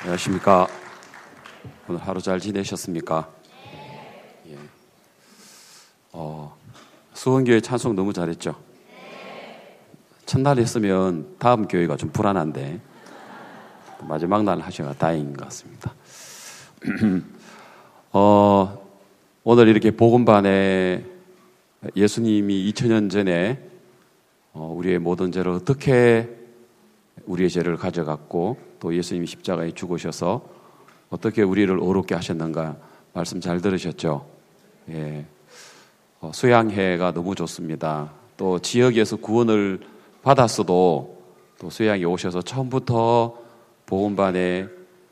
안녕하십니까. 오늘 하루 잘 지내셨습니까? 예. 수원교회 찬송 너무 잘했죠? 첫날 했으면 다음 교회가 좀 불안한데 마지막 날 하셔가 다행인 것 같습니다. 오늘 이렇게 복음반에 예수님이 2000년 전에 우리의 모든 죄를 어떻게 우리의 죄를 가져갔고 또 예수님이 십자가에 죽으셔서 어떻게 우리를 의롭게 하셨는가 말씀 잘 들으셨죠? 예. 수양회가 너무 좋습니다. 또 지역에서 구원을 받았어도 또 수양에 오셔서 처음부터 복음반에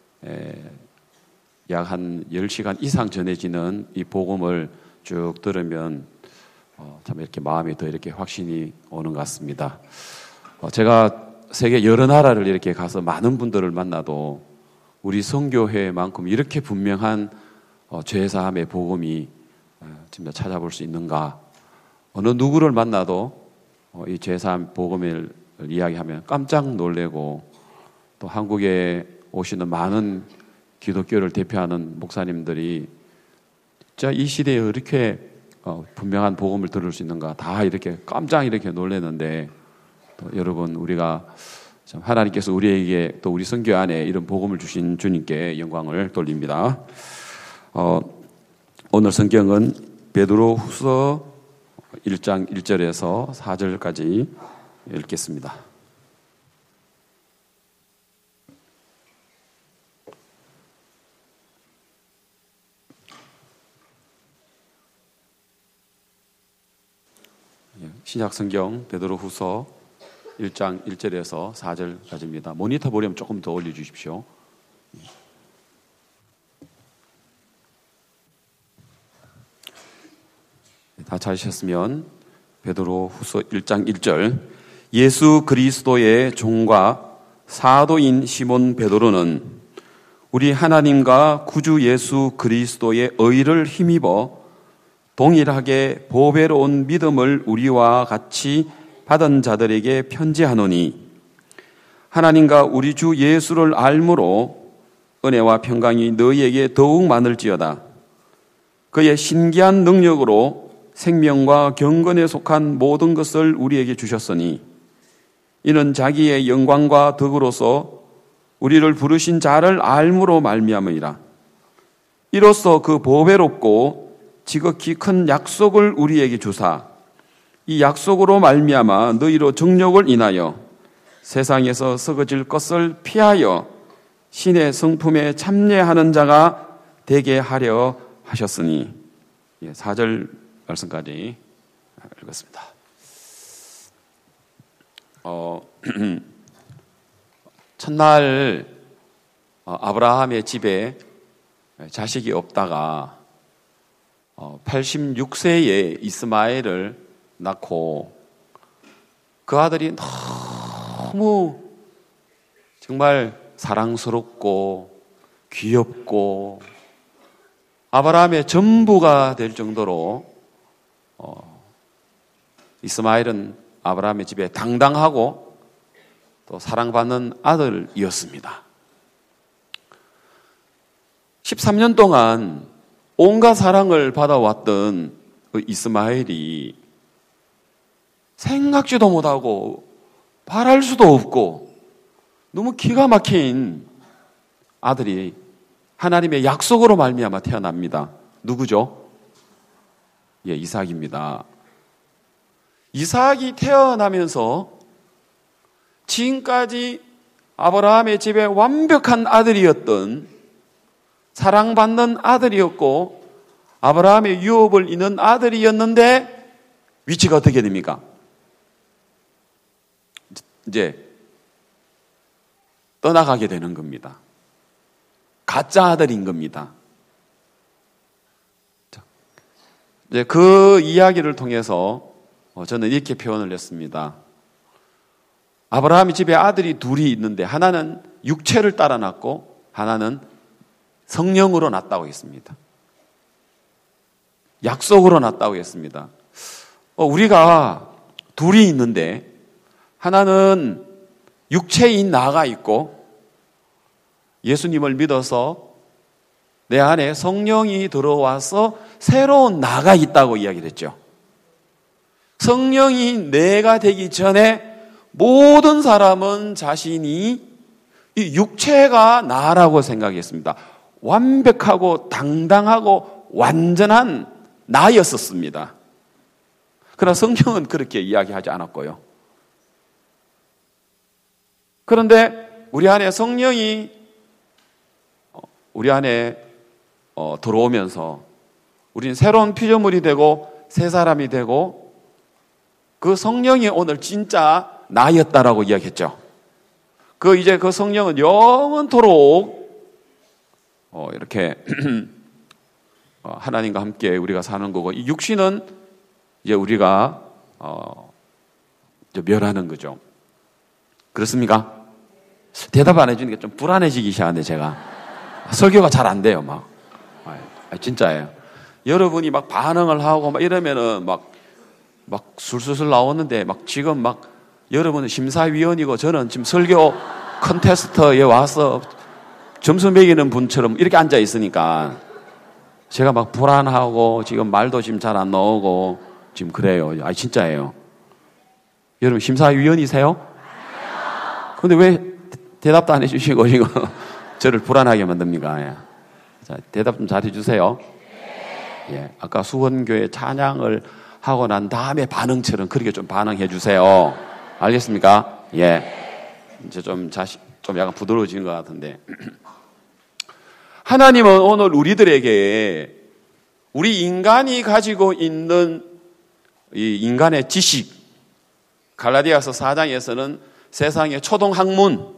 약 한 10시간 이상 전해지는 이 복음을 쭉 들으면 참 이렇게 마음이 더 이렇게 확신이 오는 것 같습니다. 제가 세계 여러 나라를 이렇게 가서 많은 분들을 만나도 우리 선교회만큼 이렇게 분명한 죄사함의 복음이 진짜 찾아볼 수 있는가? 어느 누구를 만나도 이 죄사함 복음을 이야기하면 깜짝 놀래고 또 한국에 오시는 많은 기독교를 대표하는 목사님들이 진짜 이 시대에 이렇게 분명한 복음을 들을 수 있는가? 다 이렇게 깜짝 이렇게 놀래는데 여러분, 우리가 하나님께서 우리에게 또 우리 선교 안에 이런 복음을 주신 주님께 영광을 돌립니다. 오늘 성경은 베드로후서 1장 1절에서 4절까지 읽겠습니다. 신약 성경 베드로후서 1장 1절에서 4절까지입니다. 모니터 볼륨 조금 더 올려주십시오. 다 찾으셨으면 베드로후서 1장 1절 예수 그리스도의 종과 사도인 시몬 베드로는 우리 하나님과 구주 예수 그리스도의 의를 힘입어 동일하게 보배로운 믿음을 우리와 같이 받은 자들에게 편지하노니 하나님과 우리 주 예수를 알므로 은혜와 평강이 너희에게 더욱 많을지어다. 그의 신기한 능력으로 생명과 경건에 속한 모든 것을 우리에게 주셨으니 이는 자기의 영광과 덕으로서 우리를 부르신 자를 알므로 말미암으리라. 이로써 그 보배롭고 지극히 큰 약속을 우리에게 주사 이 약속으로 말미암아 너희로 정욕을 인하여 세상에서 썩어질 것을 피하여 신의 성품에 참여하는 자가 되게 하려 하셨으니 4절 말씀까지 읽었습니다. 첫날 아브라함의 집에 자식이 없다가 86세에 이스마엘을 낳고 그 아들이 너무 정말 사랑스럽고 귀엽고 아브라함의 전부가 될 정도로 이스마엘은 아브라함의 집에 당당하고 또 사랑받는 아들이었습니다. 13년 동안 온갖 사랑을 받아왔던 그 이스마엘이 생각지도 못하고 바랄 수도 없고 너무 기가 막힌 아들이 하나님의 약속으로 말미암아 태어납니다. 누구죠? 이삭입니다. 이삭이 태어나면서 지금까지 아브라함의 집에 완벽한 아들이었던 사랑받는 아들이었고 아브라함의 유업을 잇는 아들이었는데 위치가 어떻게 됩니까? 이제 떠나가게 되는 겁니다. 가짜 아들인 겁니다. 이제 그 이야기를 통해서 저는 이렇게 표현을 했습니다. 아브라함의 집에 아들이 둘이 있는데 하나는 육체를 따라 낳고 하나는 성령으로 낳았다고 했습니다. 약속으로 낳았다고 했습니다. 우리가 둘이 있는데 하나는 육체인 나가 있고 예수님을 믿어서 내 안에 성령이 들어와서 새로운 나가 있다고 이야기를 했죠. 성령이 내가 되기 전에 모든 사람은 자신이 이 육체가 나라고 생각했습니다. 완벽하고 당당하고 완전한 나였었습니다. 그러나 성경은 그렇게 이야기하지 않았고요. 그런데 우리 안에 성령이 우리 안에 들어오면서 우리는 새로운 피조물이 되고 새 사람이 되고 그 성령이 오늘 진짜 나였다라고 이야기했죠. 이제 그 성령은 영원토록 이렇게 하나님과 함께 우리가 사는 거고, 이 육신은 이제 우리가 이제 멸하는 거죠. 그렇습니까? 대답 안 해주는 게 좀 불안해지기 시작하는데 제가 설교가 잘 안 돼요, 막. 진짜예요. 여러분이 막 반응을 하고 막 이러면은 막 술술술 나오는데 지금 여러분은 심사위원이고 저는 지금 설교 컨테스트에 와서 점수 매기는 분처럼 이렇게 앉아 있으니까 제가 불안하고 지금 말도 지금 잘 안 나오고 지금 그래요. 진짜예요. 여러분 심사위원이세요? 근데 왜 대답도 안 해주시고 이거 저를 불안하게 만듭니까? 자, 대답 좀 잘 해주세요. 예, 아까 수원교회 찬양을 하고 난 다음에 반응처럼 그렇게 좀 반응해 주세요. 알겠습니까? 예. 이제 좀 약간 부드러워진 것 같은데. 하나님은 오늘 우리들에게 우리 인간이 가지고 있는 이 인간의 지식, 갈라디아서 4장에서는 세상의 초등학문,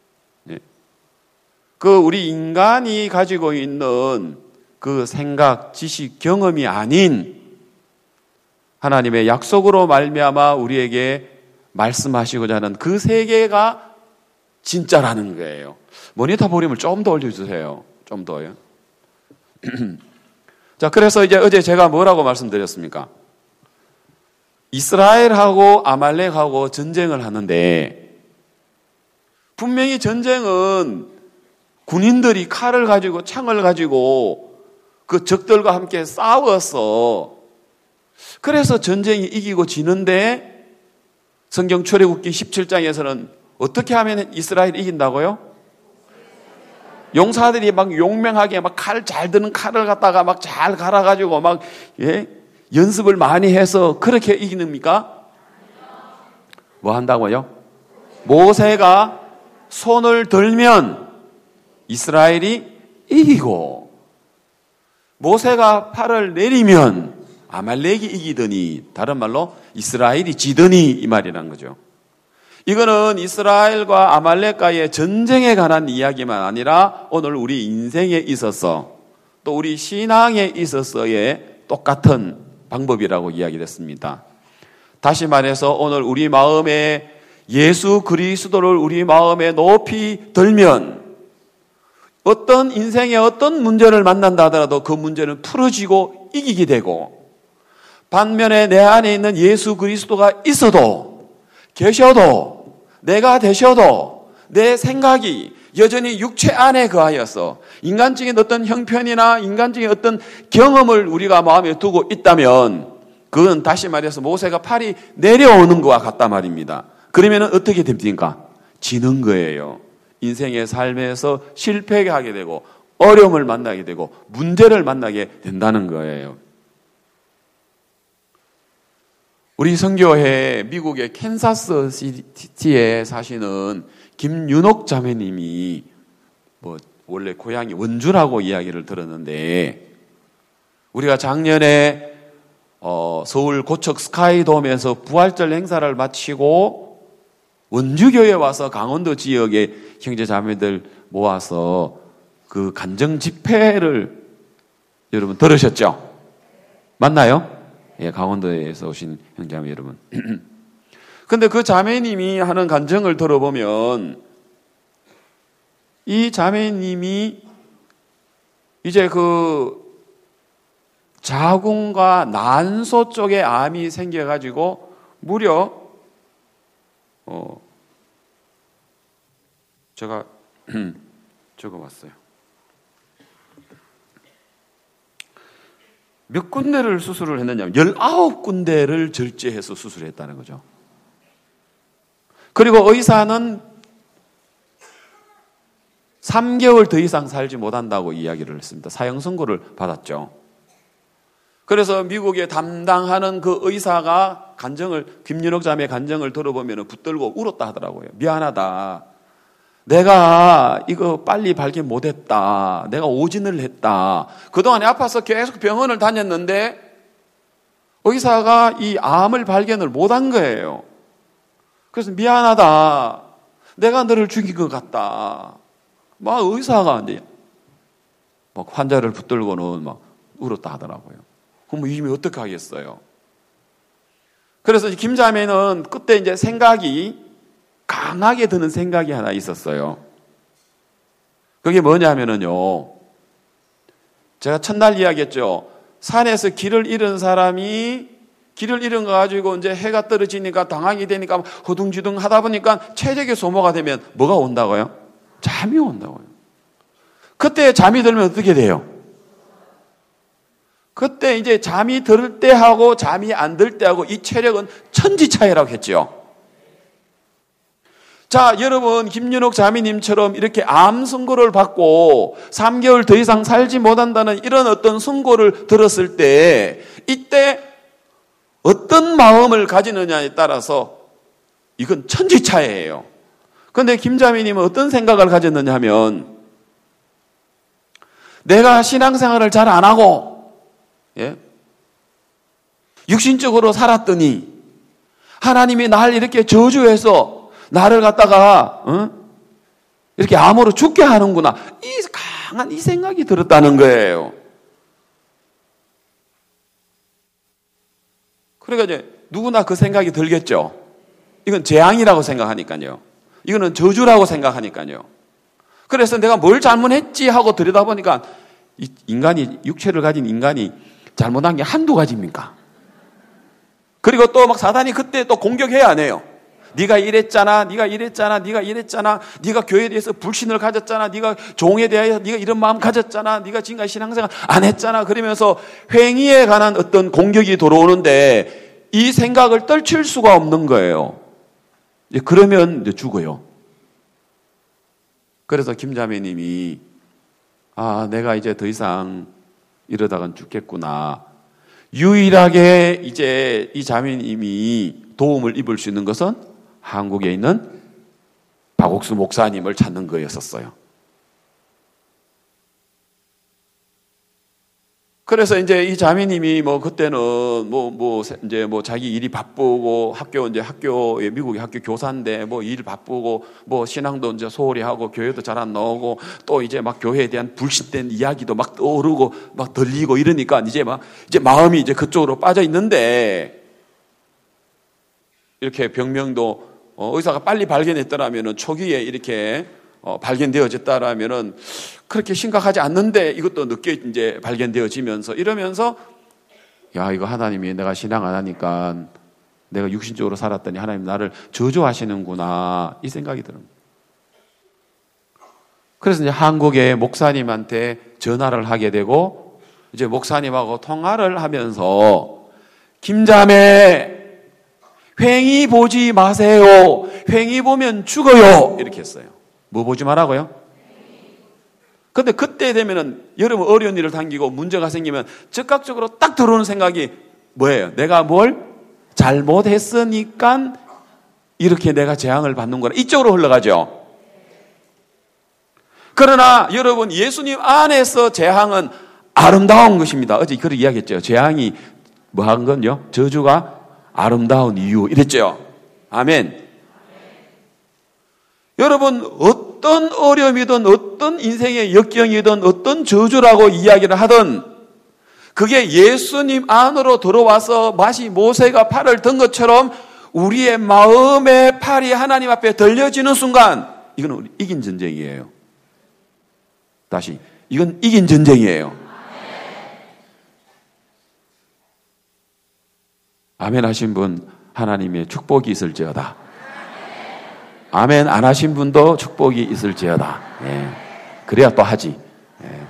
우리 인간이 가지고 있는 그 생각, 지식, 경험이 아닌 하나님의 약속으로 말미암아 우리에게 말씀하시고자 하는 그 세계가 진짜라는 거예요. 모니터 볼륨을 좀 더 올려주세요. 좀 더요. 자, 그래서 이제 어제 제가 뭐라고 말씀드렸습니까? 이스라엘하고 아말렉하고 전쟁을 하는데 분명히 전쟁은 군인들이 칼을 가지고 창을 가지고 그 적들과 함께 싸워서 그래서 전쟁이 이기고 지는데 성경 출애굽기 17장에서는 어떻게 하면 이스라엘이 이긴다고요? 용사들이 용맹하게 칼 잘 드는 칼을 갖다가 잘 갈아가지고 연습을 많이 해서 그렇게 이기는입니까? 뭐 한다고요? 모세가 손을 들면 이스라엘이 이기고 모세가 팔을 내리면 아말렉이 이기더니, 다른 말로 이스라엘이 지더니 이 말이라는 거죠. 이거는 이스라엘과 아말렉과의 전쟁에 관한 이야기만 아니라 오늘 우리 인생에 있어서 또 우리 신앙에 있어서의 똑같은 방법이라고 이야기했습니다. 다시 말해서 오늘 우리 마음에 예수 그리스도를 우리 마음에 높이 들면 어떤 인생의 어떤 문제를 만난다 하더라도 그 문제는 풀어지고 이기게 되고, 반면에 내 안에 있는 예수 그리스도가 있어도 계셔도 내가 되셔도 내 생각이 여전히 육체 안에 거하여서 인간적인 어떤 형편이나 인간적인 어떤 경험을 우리가 마음에 두고 있다면 그건 다시 말해서 모세가 팔이 내려오는 것과 같단 말입니다. 그러면 어떻게 됩니까? 지는 거예요. 인생의 삶에서 실패하게 되고 어려움을 만나게 되고 문제를 만나게 된다는 거예요. 우리 선교회 미국의 캔사스 시티에 사시는 김윤옥 자매님이 원래 고향이 원주라고 이야기를 들었는데, 우리가 작년에 서울 고척 스카이돔에서 부활절 행사를 마치고 원주교회에 와서 강원도 지역의 형제 자매들 모아서 그 간정 집회를 여러분 들으셨죠? 맞나요? 예, 강원도에서 오신 형제자매 여러분. 근데 그 자매님이 하는 간증을 들어보면 이 자매님이 이제 그 자궁과 난소 쪽에 암이 생겨가지고 무려 제가 적어봤어요. 몇 군데를 수술을 했느냐면 19군데를 절제해서 수술했다는 거죠. 그리고 의사는 3개월 더 이상 살지 못한다고 이야기를 했습니다. 사형 선고를 받았죠. 그래서 미국에 담당하는 그 의사가 김윤옥 자매의 간증을 들어보면 붙들고 울었다 하더라고요. 미안하다. 내가 이거 빨리 발견 못했다. 내가 오진을 했다. 그동안에 아파서 계속 병원을 다녔는데 의사가 이 암을 발견을 못한 거예요. 그래서 미안하다. 내가 너를 죽인 것 같다. 막 의사가 이제 막 환자를 붙들고는 막 울었다 하더라고요. 그럼 이미 어떻게 하겠어요? 그래서 김자매는 그때 이제 생각이 강하게 드는 생각이 하나 있었어요. 그게 뭐냐면요. 제가 첫날 이야기했죠. 산에서 길을 잃은 사람이 길을 잃은 거 가지고 이제 해가 떨어지니까 당황이 되니까 허둥지둥 하다 보니까 체력이 소모가 되면 뭐가 온다고요? 잠이 온다고요. 그때 잠이 들면 어떻게 돼요? 그때 이제 잠이 들 때하고 잠이 안 들 때하고 이 체력은 천지 차이라고 했죠. 자, 여러분 김윤옥 자매님처럼 이렇게 암 선고를 받고 3개월 더 이상 살지 못한다는 이런 어떤 선고를 들었을 때 이때 어떤 마음을 가지느냐에 따라서 이건 천지 차이예요. 그런데 김자매님은 어떤 생각을 가졌느냐 하면 내가 신앙생활을 잘 안 하고 육신적으로 살았더니 하나님이 날 이렇게 저주해서 나를 갖다가 이렇게 암으로 죽게 하는구나. 이 강한 이 생각이 들었다는 거예요. 그러니까 이제 누구나 그 생각이 들겠죠. 이건 재앙이라고 생각하니까요. 이거는 저주라고 생각하니까요. 그래서 내가 뭘 잘못했지 하고 들여다보니까 인간이 육체를 가진 인간이 잘못한 게 한두 가지입니까? 그리고 또 막 사단이 그때 또 공격해야 안 해요. 네가 이랬잖아, 네가 이랬잖아, 네가 이랬잖아, 네가 교회에 대해서 불신을 가졌잖아, 네가 종에 대하여 네가 이런 마음 가졌잖아, 네가 지금까지 신앙생활 안 했잖아. 그러면서 행위에 관한 어떤 공격이 들어오는데 이 생각을 떨칠 수가 없는 거예요. 그러면 이제 죽어요. 그래서 김자매님이 내가 이제 더 이상 이러다간 죽겠구나. 유일하게 이제 이 자매님이 도움을 입을 수 있는 것은 한국에 있는 박옥수 목사님을 찾는 거였었어요. 그래서 이제 이 자매님이 그때는 이제 자기 일이 바쁘고 학교에 미국의 학교 교사인데 일 바쁘고 신앙도 이제 소홀히 하고 교회도 잘 안 나오고 또 이제 막 교회에 대한 불신된 이야기도 막 떠오르고 막 들리고 이러니까 이제 마음이 이제 그쪽으로 빠져 있는데 이렇게 병명도 의사가 빨리 발견했더라면은 초기에 이렇게 발견되어졌다라면은 그렇게 심각하지 않는데 이것도 늦게 이제 발견되어지면서 이러면서 이거 하나님이 내가 신앙 안 하니까 내가 육신적으로 살았더니 하나님 나를 저주하시는구나 이 생각이 듭니다. 그래서 이제 한국의 목사님한테 전화를 하게 되고 이제 목사님하고 통화를 하면서 김자매 횡이 보지 마세요. 횡이 보면 죽어요. 이렇게 했어요. 뭐 보지 말라고요? 근데 그때 되면은 여러분 어려운 일을 당기고 문제가 생기면 즉각적으로 딱 들어오는 생각이 뭐예요? 내가 뭘 잘못했으니까 이렇게 내가 재앙을 받는 거라. 이쪽으로 흘러가죠. 그러나 여러분 예수님 안에서 재앙은 아름다운 것입니다. 어제 그렇게 이야기했죠. 재앙이 뭐한 건요? 저주가 아름다운 이유 이랬죠. 아멘. 여러분 어떤 어려움이든 어떤 인생의 역경이든 어떤 저주라고 이야기를 하든 그게 예수님 안으로 들어와서 마치 모세가 팔을 든 것처럼 우리의 마음의 팔이 하나님 앞에 들려지는 순간 이건 이긴 전쟁이에요. 다시 이건 이긴 전쟁이에요. 아멘 하신 분 하나님의 축복이 있을지어다. 아멘 안 하신 분도 축복이 있을지어다. 예. 그래야 또 하지. 예.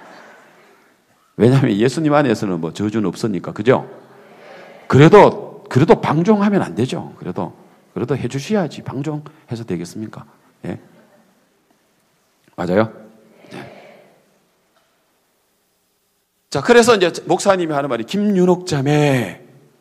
왜냐하면 예수님 안에서는 뭐 저주는 없으니까, 그죠? 그래도 방종하면 안 되죠. 그래도 해주셔야지. 방종해서 되겠습니까? 예. 맞아요? 네. 자, 그래서 이제 목사님이 하는 말이, 김윤옥 자매,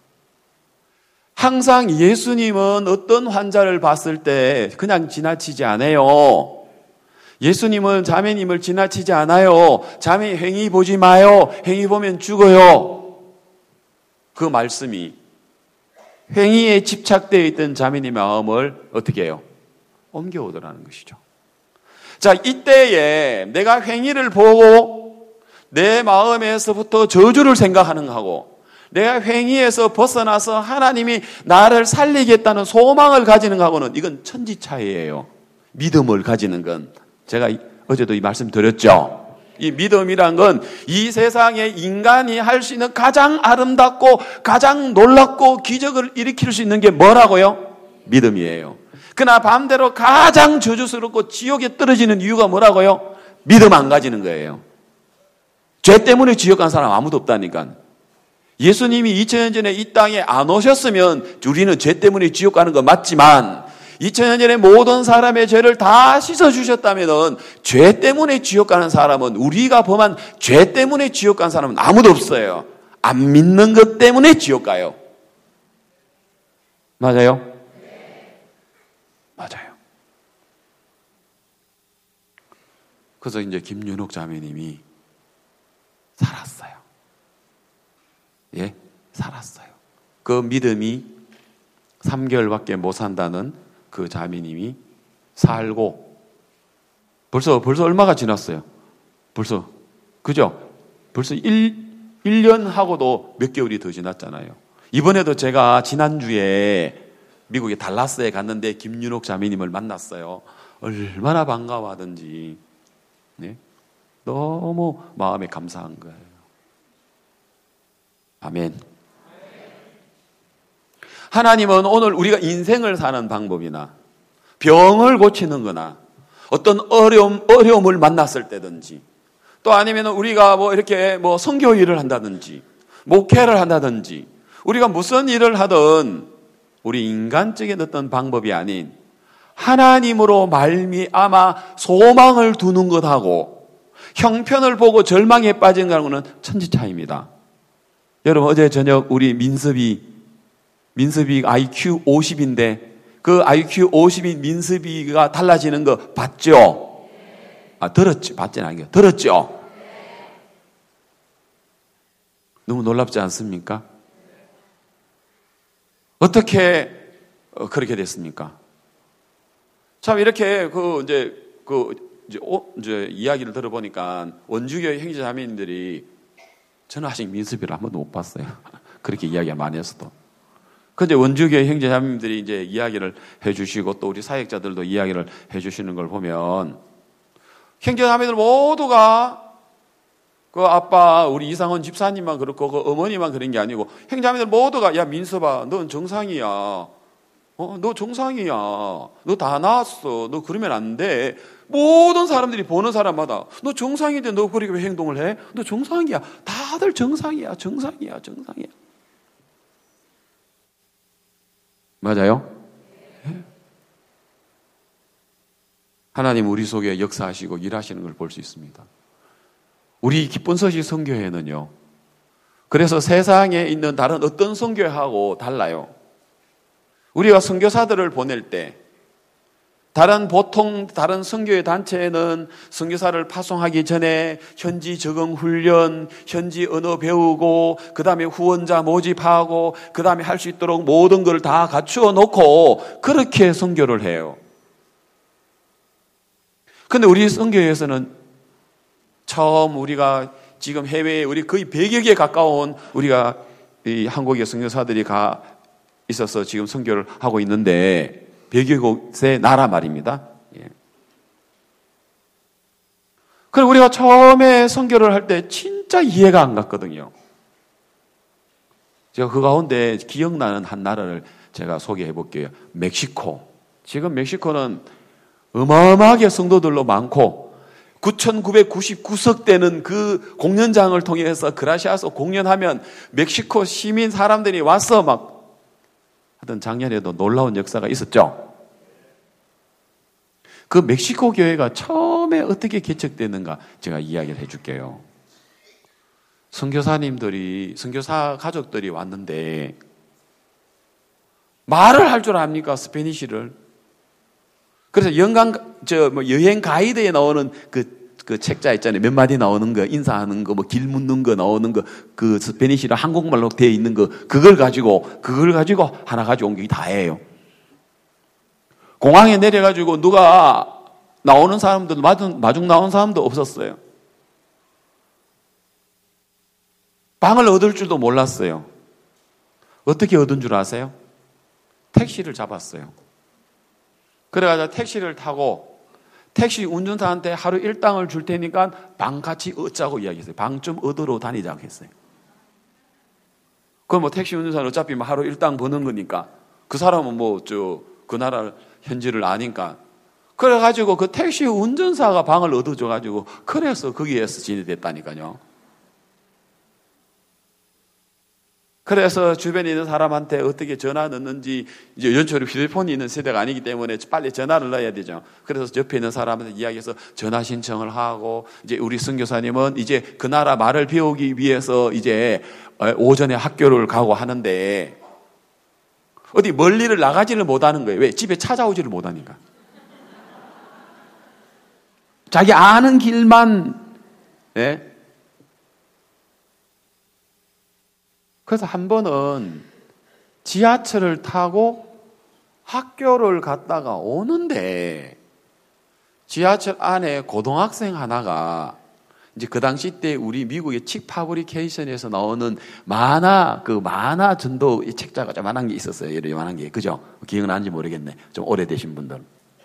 항상 예수님은 어떤 환자를 봤을 때 그냥 지나치지 않아요. 예수님은 자매님을 지나치지 않아요. 자매 행위 보지 마요. 행위 보면 죽어요. 그 말씀이 행위에 집착되어 있던 자매님의 마음을 어떻게 해요? 옮겨오더라는 것이죠. 자, 이때에 내가 행위를 보고 내 마음에서부터 저주를 생각하는 거하고, 내가 행위에서 벗어나서 하나님이 나를 살리겠다는 소망을 가지는 거하고는 이건 천지 차이예요. 믿음을 가지는 건. 제가 어제도 이 말씀 드렸죠. 이 믿음이란 건 이 세상에 인간이 할 수 있는 가장 아름답고 가장 놀랍고 기적을 일으킬 수 있는 게 뭐라고요? 믿음이에요. 그러나 반대로 가장 저주스럽고 지옥에 떨어지는 이유가 뭐라고요? 믿음 안 가지는 거예요. 죄 때문에 지옥 간 사람 아무도 없다니까. 예수님이 2000년 전에 이 땅에 안 오셨으면 우리는 죄 때문에 지옥 가는 거 맞지만, 2000년 전에 모든 사람의 죄를 다 씻어주셨다면 죄 때문에 지옥 가는 사람은, 우리가 범한 죄 때문에 지옥 간 사람은 아무도 없어요. 안 믿는 것 때문에 지옥 가요. 맞아요? 맞아요. 그래서 이제 김윤옥 자매님이 살았어요. 예, 살았어요. 그 믿음이 3개월밖에 못 산다는 그 자매님이 살고, 벌써 얼마가 지났어요? 벌써, 그죠? 벌써 1년하고도 몇 개월이 더 지났잖아요. 이번에도 제가 지난주에 미국의 달라스에 갔는데 김윤옥 자매님을 만났어요. 얼마나 반가워하던지. 네? 너무 마음에 감사한 거예요. 아멘. 하나님은 오늘 우리가 인생을 사는 방법이나 병을 고치는 거나 어떤 어려움을 만났을 때든지, 또 아니면 우리가 이렇게 선교 일을 한다든지 목회를 한다든지, 우리가 무슨 일을 하든 우리 인간적인 어떤 방법이 아닌 하나님으로 말미암아 소망을 두는 것하고 형편을 보고 절망에 빠진 거는 천지차이입니다. 여러분, 어제 저녁 우리 민섭이 IQ 50인데 그 IQ 50인 민섭이가 달라지는 거 봤죠? 들었죠? 봤지는 않아요. 들었죠? 너무 놀랍지 않습니까? 어떻게 그렇게 됐습니까? 참 이렇게 이제 이야기를 들어보니까 원주교회 형제자매님들이, 저는 아직 민섭이를 한 번도 못 봤어요. 그렇게 이야기가 많이 했어도. 근데 원주교회 형제자매님들이 이제 이야기를 해주시고 또 우리 사역자들도 이야기를 해주시는 걸 보면, 형제자매들 모두가 그 아빠 우리 이상원 집사님만 그렇고 그 어머니만 그런 게 아니고 형제자매들 모두가, 야 민섭아, 넌 정상이야. 너 정상이야. 너 다 나았어. 너 그러면 안 돼. 모든 사람들이 보는 사람마다 너 정상인데 너 그렇게 왜 행동을 해? 너 정상이야. 다들 정상이야. 정상이야. 정상이야. 맞아요? 하나님 우리 속에 역사하시고 일하시는 걸 볼 수 있습니다. 우리 기쁜 소식 선교회는요, 그래서 세상에 있는 다른 어떤 선교회하고 달라요. 우리가 선교사들을 보낼 때 보통 다른 선교회 단체에는 선교사를 파송하기 전에 현지 적응 훈련, 현지 언어 배우고, 그 다음에 후원자 모집하고, 그 다음에 할 수 있도록 모든 걸 다 갖추어 놓고 그렇게 선교를 해요. 근데 우리 선교회에서는 처음 우리가 지금 해외에 우리 거의 100여 개 가까운 우리가 이 한국의 선교사들이 가 있어서 지금 선교를 하고 있는데, 100여 곳의 나라 말입니다. 예. 그럼 우리가 처음에 선교를 할 때 진짜 이해가 안 갔거든요. 제가 그 가운데 기억나는 한 나라를 제가 소개해 볼게요. 멕시코. 지금 멕시코는 어마어마하게 성도들로 많고 9,999석 되는 그 공연장을 통해서 그라시아서 공연하면 멕시코 시민 사람들이 와서 막 하여튼 작년에도 놀라운 역사가 있었죠. 그 멕시코 교회가 처음에 어떻게 개척됐는가 제가 이야기를 해줄게요. 선교사 가족들이 왔는데 말을 할 줄 압니까? 스페니쉬를. 그래서 여행 가이드에 나오는 그 책자 있잖아요. 몇 마디 나오는 거, 인사하는 거, 뭐 길 묻는 거 나오는 거, 그 스페니쉬로 한국말로 되어 있는 거, 그걸 가지고 하나 가지고 온 게 다예요. 공항에 내려가지고 누가 나오는 사람들, 마중 나온 사람도 없었어요. 방을 얻을 줄도 몰랐어요. 어떻게 얻은 줄 아세요? 택시를 잡았어요. 그래가지고 택시를 타고 택시 운전사한테 하루 일당을 줄 테니까 방 같이 얻자고 이야기했어요. 방 좀 얻으러 다니자고 했어요. 그럼 뭐 택시 운전사는 어차피 하루 일당 버는 거니까 그 사람은 그 나라 현지를 아니까 그래가지고 그 택시 운전사가 방을 얻어줘가지고 그래서 거기에서 지내댔다니까요. 그래서 주변에 있는 사람한테 어떻게 전화 넣는지, 이제 연초로 휴대폰이 있는 세대가 아니기 때문에 빨리 전화를 넣어야 되죠. 그래서 옆에 있는 사람한테 이야기해서 전화 신청을 하고, 이제 우리 선교사님은 이제 그 나라 말을 배우기 위해서 이제 오전에 학교를 가고 하는데, 어디 멀리를 나가지를 못하는 거예요. 왜? 집에 찾아오지를 못하니까. 자기 아는 길만, 예? 그래서 한 번은 지하철을 타고 학교를 갔다가 오는데 지하철 안에 고등학생 하나가 이제 그 당시 때 우리 미국의 칙 파브리케이션에서 나오는 만화 전도 이 책자가 조만한 게 있었어요. 요만한 게. 그죠? 기억나는지 모르겠네. 좀 오래되신 분들.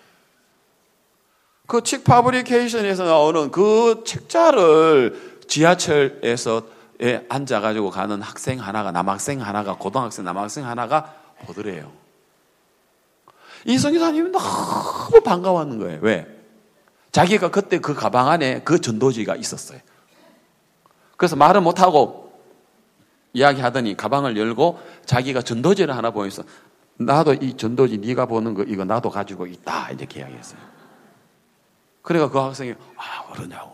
그 칙 파브리케이션에서 나오는 그 책자를 지하철에서 앉아가지고 가는 남학생 하나가, 고등학생 남학생 하나가 보더래요. 이 선교사님이 너무 반가웠는 거예요. 왜? 자기가 그때 그 가방 안에 그 전도지가 있었어요. 그래서 말을 못하고 이야기하더니 가방을 열고 자기가 전도지를 하나 보여서 나도 이 전도지 네가 보는 거 이거 나도 가지고 있다 이렇게 이야기했어요. 그러니까 그 학생이 그러냐고.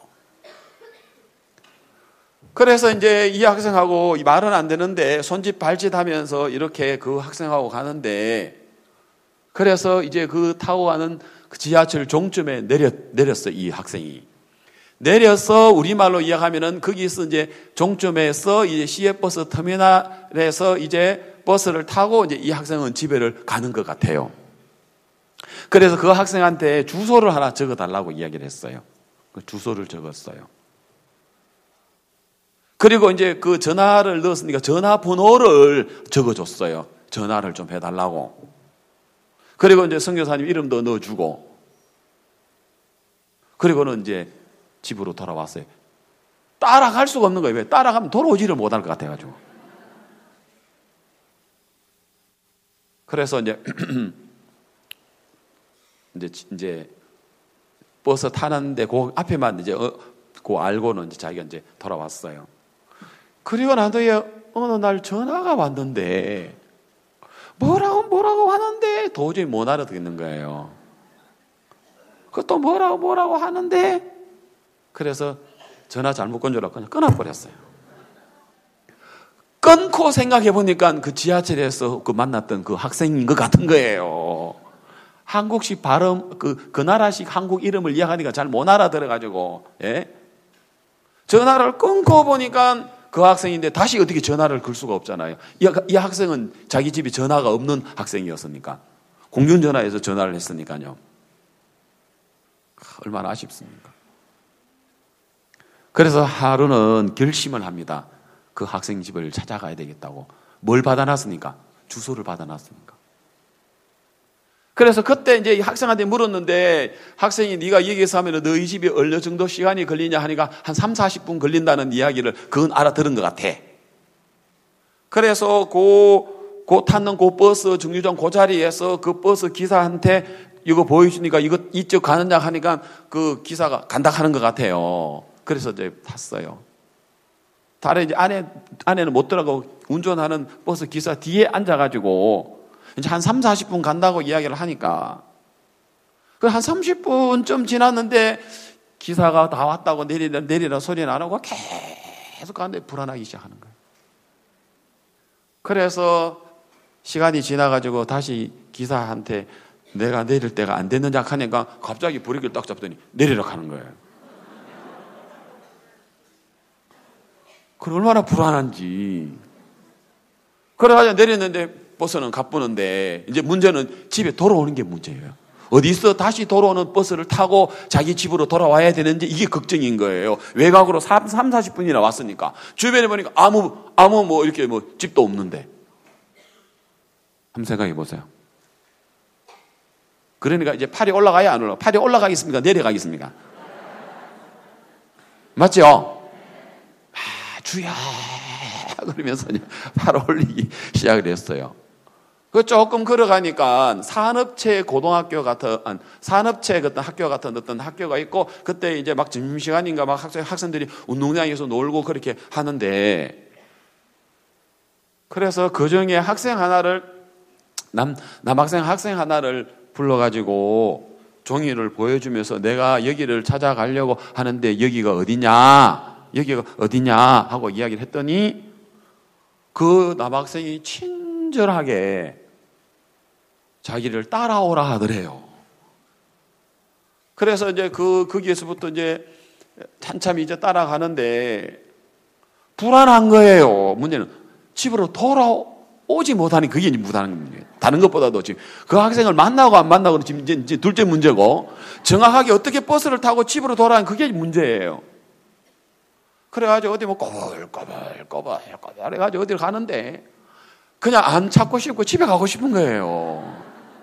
그래서 이제 이 학생하고 말은 안 되는데 손짓 발짓 하면서 이렇게 그 학생하고 가는데 그래서 이제 그 타고 가는 그 지하철 종점에 내렸어, 이 학생이. 내려서 우리말로 이야기하면은 거기서 이제 종점에서 이제 시외버스 터미널에서 이제 버스를 타고 이제 이 학생은 집에를 가는 것 같아요. 그래서 그 학생한테 주소를 하나 적어 달라고 이야기를 했어요. 그 주소를 적었어요. 그리고 이제 그 전화를 넣었으니까 전화번호를 적어줬어요. 전화를 좀 해달라고. 그리고 이제 선교사님 이름도 넣어주고. 그리고는 이제 집으로 돌아왔어요. 따라갈 수가 없는 거예요. 왜? 따라가면 돌아오지를 못할 것 같아가지고. 그래서 이제 버스 타는데 그 앞에만 이제 그 알고는 이제 자기가 이제 돌아왔어요. 그리고 나도에 어느 날 전화가 왔는데 뭐라고 하는데 도저히 못 알아듣는 거예요. 그것도 뭐라고 하는데 그래서 전화 잘못 건져라 그냥 끊어버렸어요. 끊고 생각해 보니까 그 지하철에서 그 만났던 그 학생인 것 같은 거예요. 한국식 발음 그 나라식 한국 이름을 이야기하니까 잘 못 알아들어가지고 전화를 끊고 보니까 그 학생인데 다시 어떻게 전화를 걸 수가 없잖아요. 이 학생은 자기 집에 전화가 없는 학생이었으니까 공중전화에서 전화를 했으니까요. 얼마나 아쉽습니까? 그래서 하루는 결심을 합니다. 그 학생 집을 찾아가야 되겠다고. 뭘 받아놨습니까? 주소를 받아놨습니까? 그래서 그때 이제 이 학생한테 물었는데 학생이 네가 여기서 하면 너희 집에 어느 정도 시간이 걸리냐 하니까 한 3, 40분 걸린다는 이야기를 그건 알아들은 것 같아. 그래서 그 탔는 그 버스 정류장 그 자리에서 그 버스 기사한테 이거 보여주니까 이거 이쪽 가는냐 하니까 그 기사가 간다 하는 것 같아요. 그래서 이제 탔어요. 다른 이제 안에는 못 들어가고 운전하는 버스 기사 뒤에 앉아가지고 이제 한 3, 40분 간다고 이야기를 하니까 그 한 30분쯤 지났는데 기사가 다 왔다고 내리라 소리는 안 하고 계속 가는데 불안하기 시작하는 거예요. 그래서 시간이 지나가지고 다시 기사한테 내가 내릴 때가 안 됐느냐 하니까 갑자기 브레이크를 딱 잡더니 내리라 하는 거예요. 그 얼마나 불안한지. 그래가지고 내렸는데 버스는 가쁘는데 이제 문제는 집에 돌아오는 게 문제예요. 어디서 다시 돌아오는 버스를 타고 자기 집으로 돌아와야 되는지 이게 걱정인 거예요. 외곽으로 3, 40분이나 왔으니까. 주변에 보니까 아무 뭐 이렇게 뭐 집도 없는데. 한번 생각해 보세요. 그러니까 이제 팔이 올라가야 안 올라가? 팔이 올라가겠습니까? 내려가겠습니까? 맞죠? 주야 그러면서 팔을 올리기 시작을 했어요. 그 조금 걸어가니까 산업체 고등학교 같은 산업체 같은 학교 같은 어떤 학교가 있고 그때 이제 막 점심시간인가 막 학생들이 운동장에서 놀고 그렇게 하는데 그래서 그 중에 학생 하나를 남학생 하나를 불러가지고 종이를 보여주면서 내가 여기를 찾아가려고 하는데 여기가 어디냐 하고 이야기를 했더니 그 남학생이 친절하게 자기를 따라오라 하더래요. 그래서 이제 거기에서부터 이제 한참 이제 따라가는데 불안한 거예요. 문제는 집으로 돌아오지 못하니 그게 못하는 거예요. 다른 것보다도 지금 그 학생을 만나고 안 만나고는 지금 이제 둘째 문제고 정확하게 어떻게 버스를 타고 집으로 돌아가는 그게 문제예요. 그래가지고 어디 뭐 꼬불꼬불 해가지고 어디를 가는데 그냥 안 찾고 싶고 집에 가고 싶은 거예요.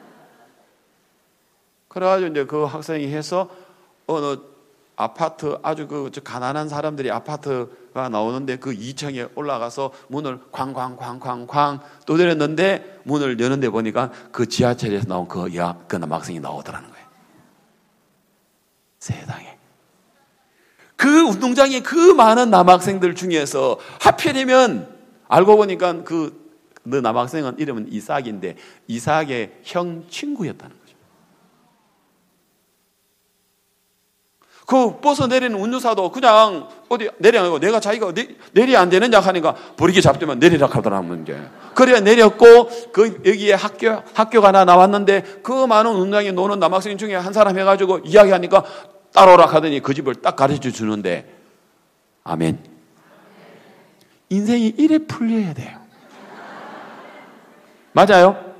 그래가지고 이제 그 학생이 해서 어느 아파트 아주 그 가난한 사람들이 아파트가 나오는데 그 2층에 올라가서 문을 쾅쾅쾅쾅쾅 두드렸는데 문을 여는데 보니까 그 지하철에서 나온 그 남학생이 나오더라는 거예요. 세상에. 그 운동장에 그 많은 남학생들 중에서 하필이면 알고 보니까 그 남학생은 이름은 이삭인데 이삭의 형 친구였다는 거죠. 그 버스 내리는 운전사도 그냥 어디 내려가고 내가 자기가 내려야 안 되느냐 하니까 버리기 잡더만 내리라 하더라는 게. 그래야 내렸고 그 여기에 학교가 하나 나왔는데 그 많은 운동장에 노는 남학생 중에 한 사람 해가지고 이야기하니까 따라오라 하더니 그 집을 딱 가르쳐 주는데 아멘. 인생이 이래 풀려야 돼요. 맞아요?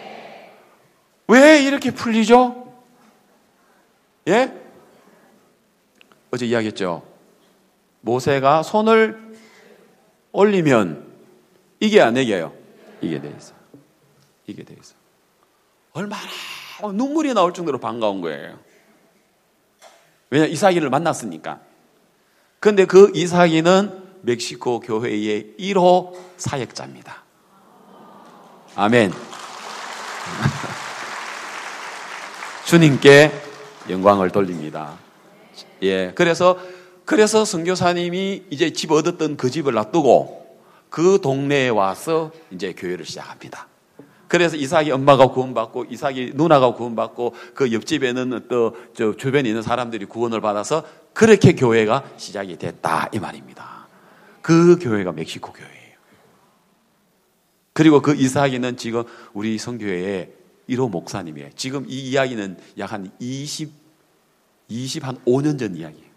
왜 이렇게 풀리죠? 예? 어제 이야기했죠. 모세가 손을 올리면 이게 안 이겨요. 이게 돼 있어. 이게 돼 있어. 얼마나 눈물이 나올 정도로 반가운 거예요. 왜냐 이삭이를 만났으니까. 그런데 그 이삭이는 멕시코 교회의 1호 사역자입니다. 아멘. 주님께 영광을 돌립니다. 예, 그래서 선교사님이 이제 집 얻었던 그 집을 놔두고 그 동네에 와서 이제 교회를 시작합니다. 그래서 이삭이 엄마가 구원받고 이삭이 누나가 구원받고 그 옆집에는 또 저 주변에 있는 사람들이 구원을 받아서 그렇게 교회가 시작이 됐다 이 말입니다. 그 교회가 멕시코 교회예요. 그리고 그 이삭이는 지금 우리 선교회의 1호 목사님이에요. 지금 이 이야기는 약 한 25년 전 이야기예요.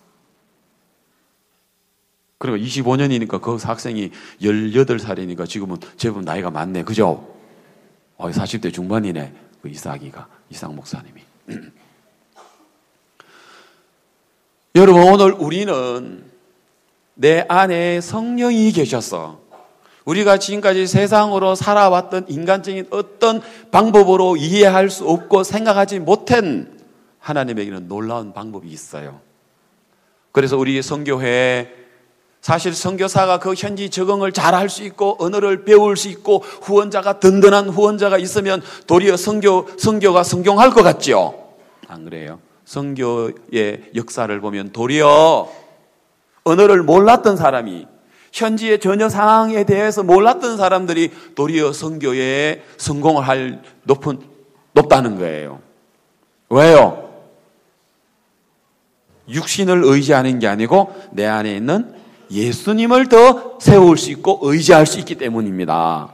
그리고 25년이니까 그 학생이 18살이니까 지금은 제법 나이가 많네. 그죠? 40대 중반이네. 그 이삭 목사님이. 여러분, 오늘 우리는 내 안에 성령이 계셔서 우리가 지금까지 세상으로 살아왔던 인간적인 어떤 방법으로 이해할 수 없고 생각하지 못한 하나님에게는 놀라운 방법이 있어요. 그래서 우리 선교회에 사실 선교사가 그 현지 적응을 잘 할 수 있고 언어를 배울 수 있고 후원자가 든든한 후원자가 있으면 도리어 선교가 성공할 것 같죠? 안 그래요? 선교의 역사를 보면 도리어 언어를 몰랐던 사람이 현지의 전혀 상황에 대해서 몰랐던 사람들이 도리어 선교에 성공을 할 높다는 거예요. 왜요? 육신을 의지하는 게 아니고 내 안에 있는 예수님을 더 세울 수 있고 의지할 수 있기 때문입니다.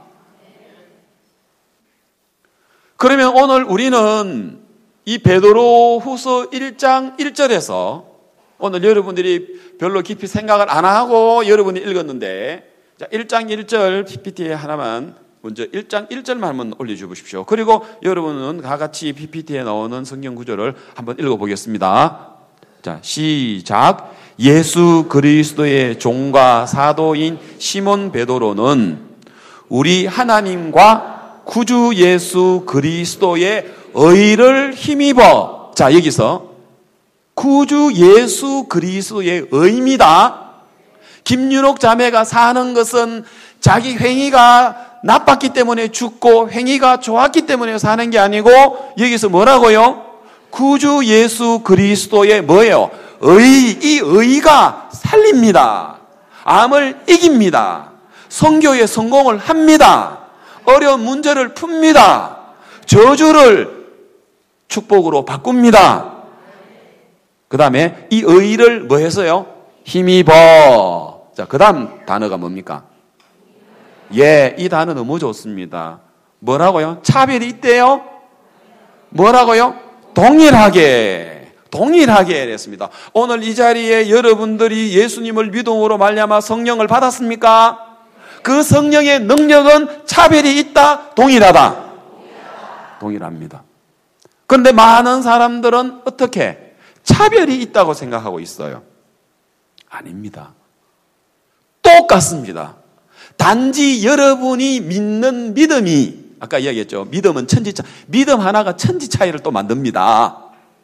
그러면 오늘 우리는 이 베드로후서 1장 1절에서 오늘 여러분들이 별로 깊이 생각을 안 하고 여러분이 읽었는데, 자, 1장 1절 PPT에 하나만 먼저 1장 1절만 한번 올려주십시오. 그리고 여러분은 다 같이 PPT에 나오는 성경 구절을 한번 읽어보겠습니다. 자, 시작. 예수 그리스도의 종과 사도인 시몬 베드로는 우리 하나님과 구주 예수 그리스도의 의를 힘입어, 자, 여기서 구주 예수 그리스도의 의입니다. 김윤옥 자매가 사는 것은 자기 행위가 나빴기 때문에 죽고 행위가 좋았기 때문에 사는 게 아니고 여기서 뭐라고요? 구주 예수 그리스도의 뭐예요? 이 의가 살립니다. 암을 이깁니다. 선교에 성공을 합니다. 어려운 문제를 풉니다. 저주를 축복으로 바꿉니다. 그 다음에 이 의를 뭐 해서요? 힘입어. 자, 그 다음 단어가 뭡니까? 예, 이 단어 너무 좋습니다. 뭐라고요? 차별이 있대요? 뭐라고요? 동일하게 했습니다. 오늘 이 자리에 여러분들이 예수님을 믿음으로 말미암아 성령을 받았습니까? 그 성령의 능력은 차별이 있다, 동일하다? 동일합니다. 그런데 많은 사람들은 어떻게? 차별이 있다고 생각하고 있어요. 아닙니다. 똑같습니다. 단지 여러분이 믿는 믿음이, 아까 이야기했죠. 믿음은 천지차, 믿음 하나가 천지 차이를 또 만듭니다.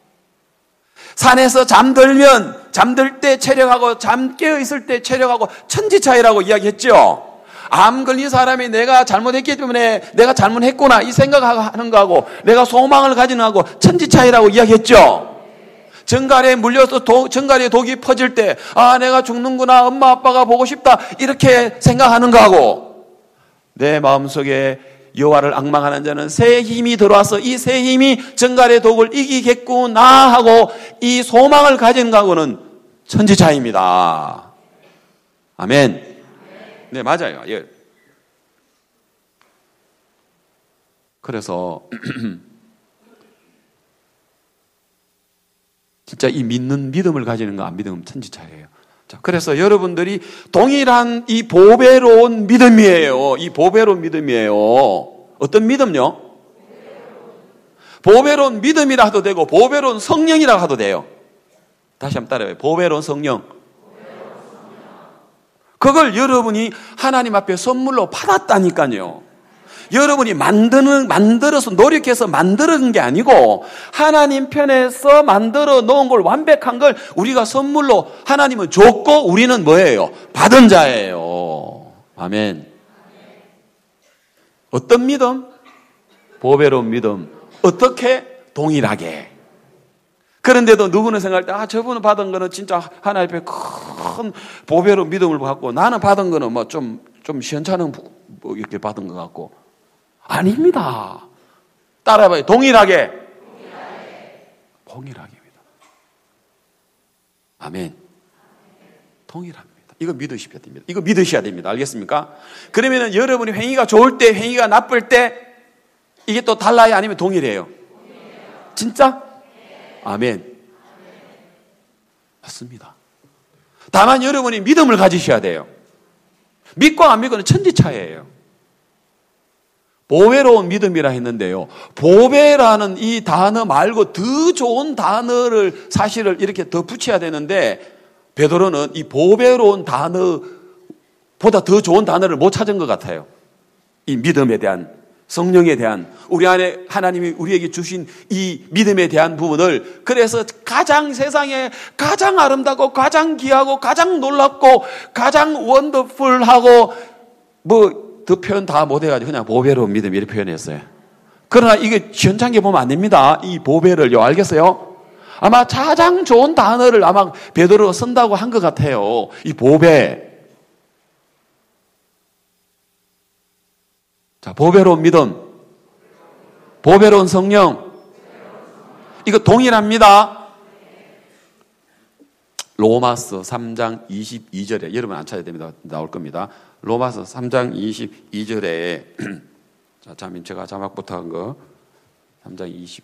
산에서 잠들 때 체력하고 잠 깨어 있을 때 체력하고 천지 차이라고 이야기했죠. 암 걸린 사람이 내가 잘못했기 때문에 내가 잘못했구나 이 생각하는 거하고 내가 소망을 가지는 거하고 천지 차이라고 이야기했죠. 정갈에 물려서 정갈에 독이 퍼질 때 내가 죽는구나, 엄마 아빠가 보고 싶다 이렇게 생각하는 거하고 내 마음속에 여호와를 앙망하는 자는 새 힘이 들어와서 이 새 힘이 정갈의 독을 이기겠구나 하고 이 소망을 가진 거하고는 천지 차이입니다. 아멘. 네, 맞아요. 예. 그래서 진짜 이 믿는 믿음을 가지는 거 안 믿으면 천지 차이예요. 자, 그래서 여러분들이 동일한 이 보배로운 믿음이에요. 이 보배로운 믿음이에요. 어떤 믿음요? 보배로운 믿음이라 해도 되고 보배로운 성령이라 해도 돼요. 다시 한번 따라해요. 보배로운 성령. 그걸 여러분이 하나님 앞에 선물로 받았다니까요. 여러분이 만들어서 노력해서 만드는 게 아니고 하나님 편에서 만들어 놓은 걸 완벽한 걸 우리가 선물로 하나님은 줬고 우리는 뭐예요? 받은 자예요. 아멘. 어떤 믿음? 보배로운 믿음. 어떻게? 동일하게. 그런데도 누구는 생각할 때 저분은 받은 거는 진짜 하나님 앞에 큰 보배로운 믿음을 받고 나는 받은 거는 뭐 좀 시원찮은 이렇게 받은 것 같고 아닙니다. 따라해봐요. 동일하게. 동일하게입니다. 아멘. 동일합니다. 이거 믿으셔야 됩니다. 이거 믿으셔야 됩니다. 알겠습니까? 그러면 여러분이 행위가 좋을 때, 행위가 나쁠 때 이게 또 달라요? 아니면 동일해요? 진짜? 아멘. 맞습니다. 다만 여러분이 믿음을 가지셔야 돼요. 믿고 안 믿고는 천지차이예요. 보배로운 믿음이라 했는데요. 보배라는 이 단어 말고 더 좋은 단어를 사실을 이렇게 더 붙여야 되는데 베드로는 이 보배로운 단어보다 더 좋은 단어를 못 찾은 것 같아요. 이 믿음에 대한 성령에 대한, 우리 안에 하나님이 우리에게 주신 이 믿음에 대한 부분을, 그래서 가장 세상에 가장 아름답고 가장 귀하고 가장 놀랍고 가장 원더풀하고 더 표현 다 못해가지고 그냥 보배로운 믿음 이렇게 표현했어요. 그러나 이게 시원찮게 보면 안 됩니다. 이 보배를요, 알겠어요? 아마 가장 좋은 단어를 아마 베드로가 쓴다고 한 것 같아요. 이 보배. 자, 보배로운 믿음, 보배로운 성령, 이거 동일합니다. 로마서 3장 22절에, 여러분 안 찾아야 됩니다. 나올 겁니다. 로마서 3장 22절에 자, 제가 자막부터 한 거 3장 20.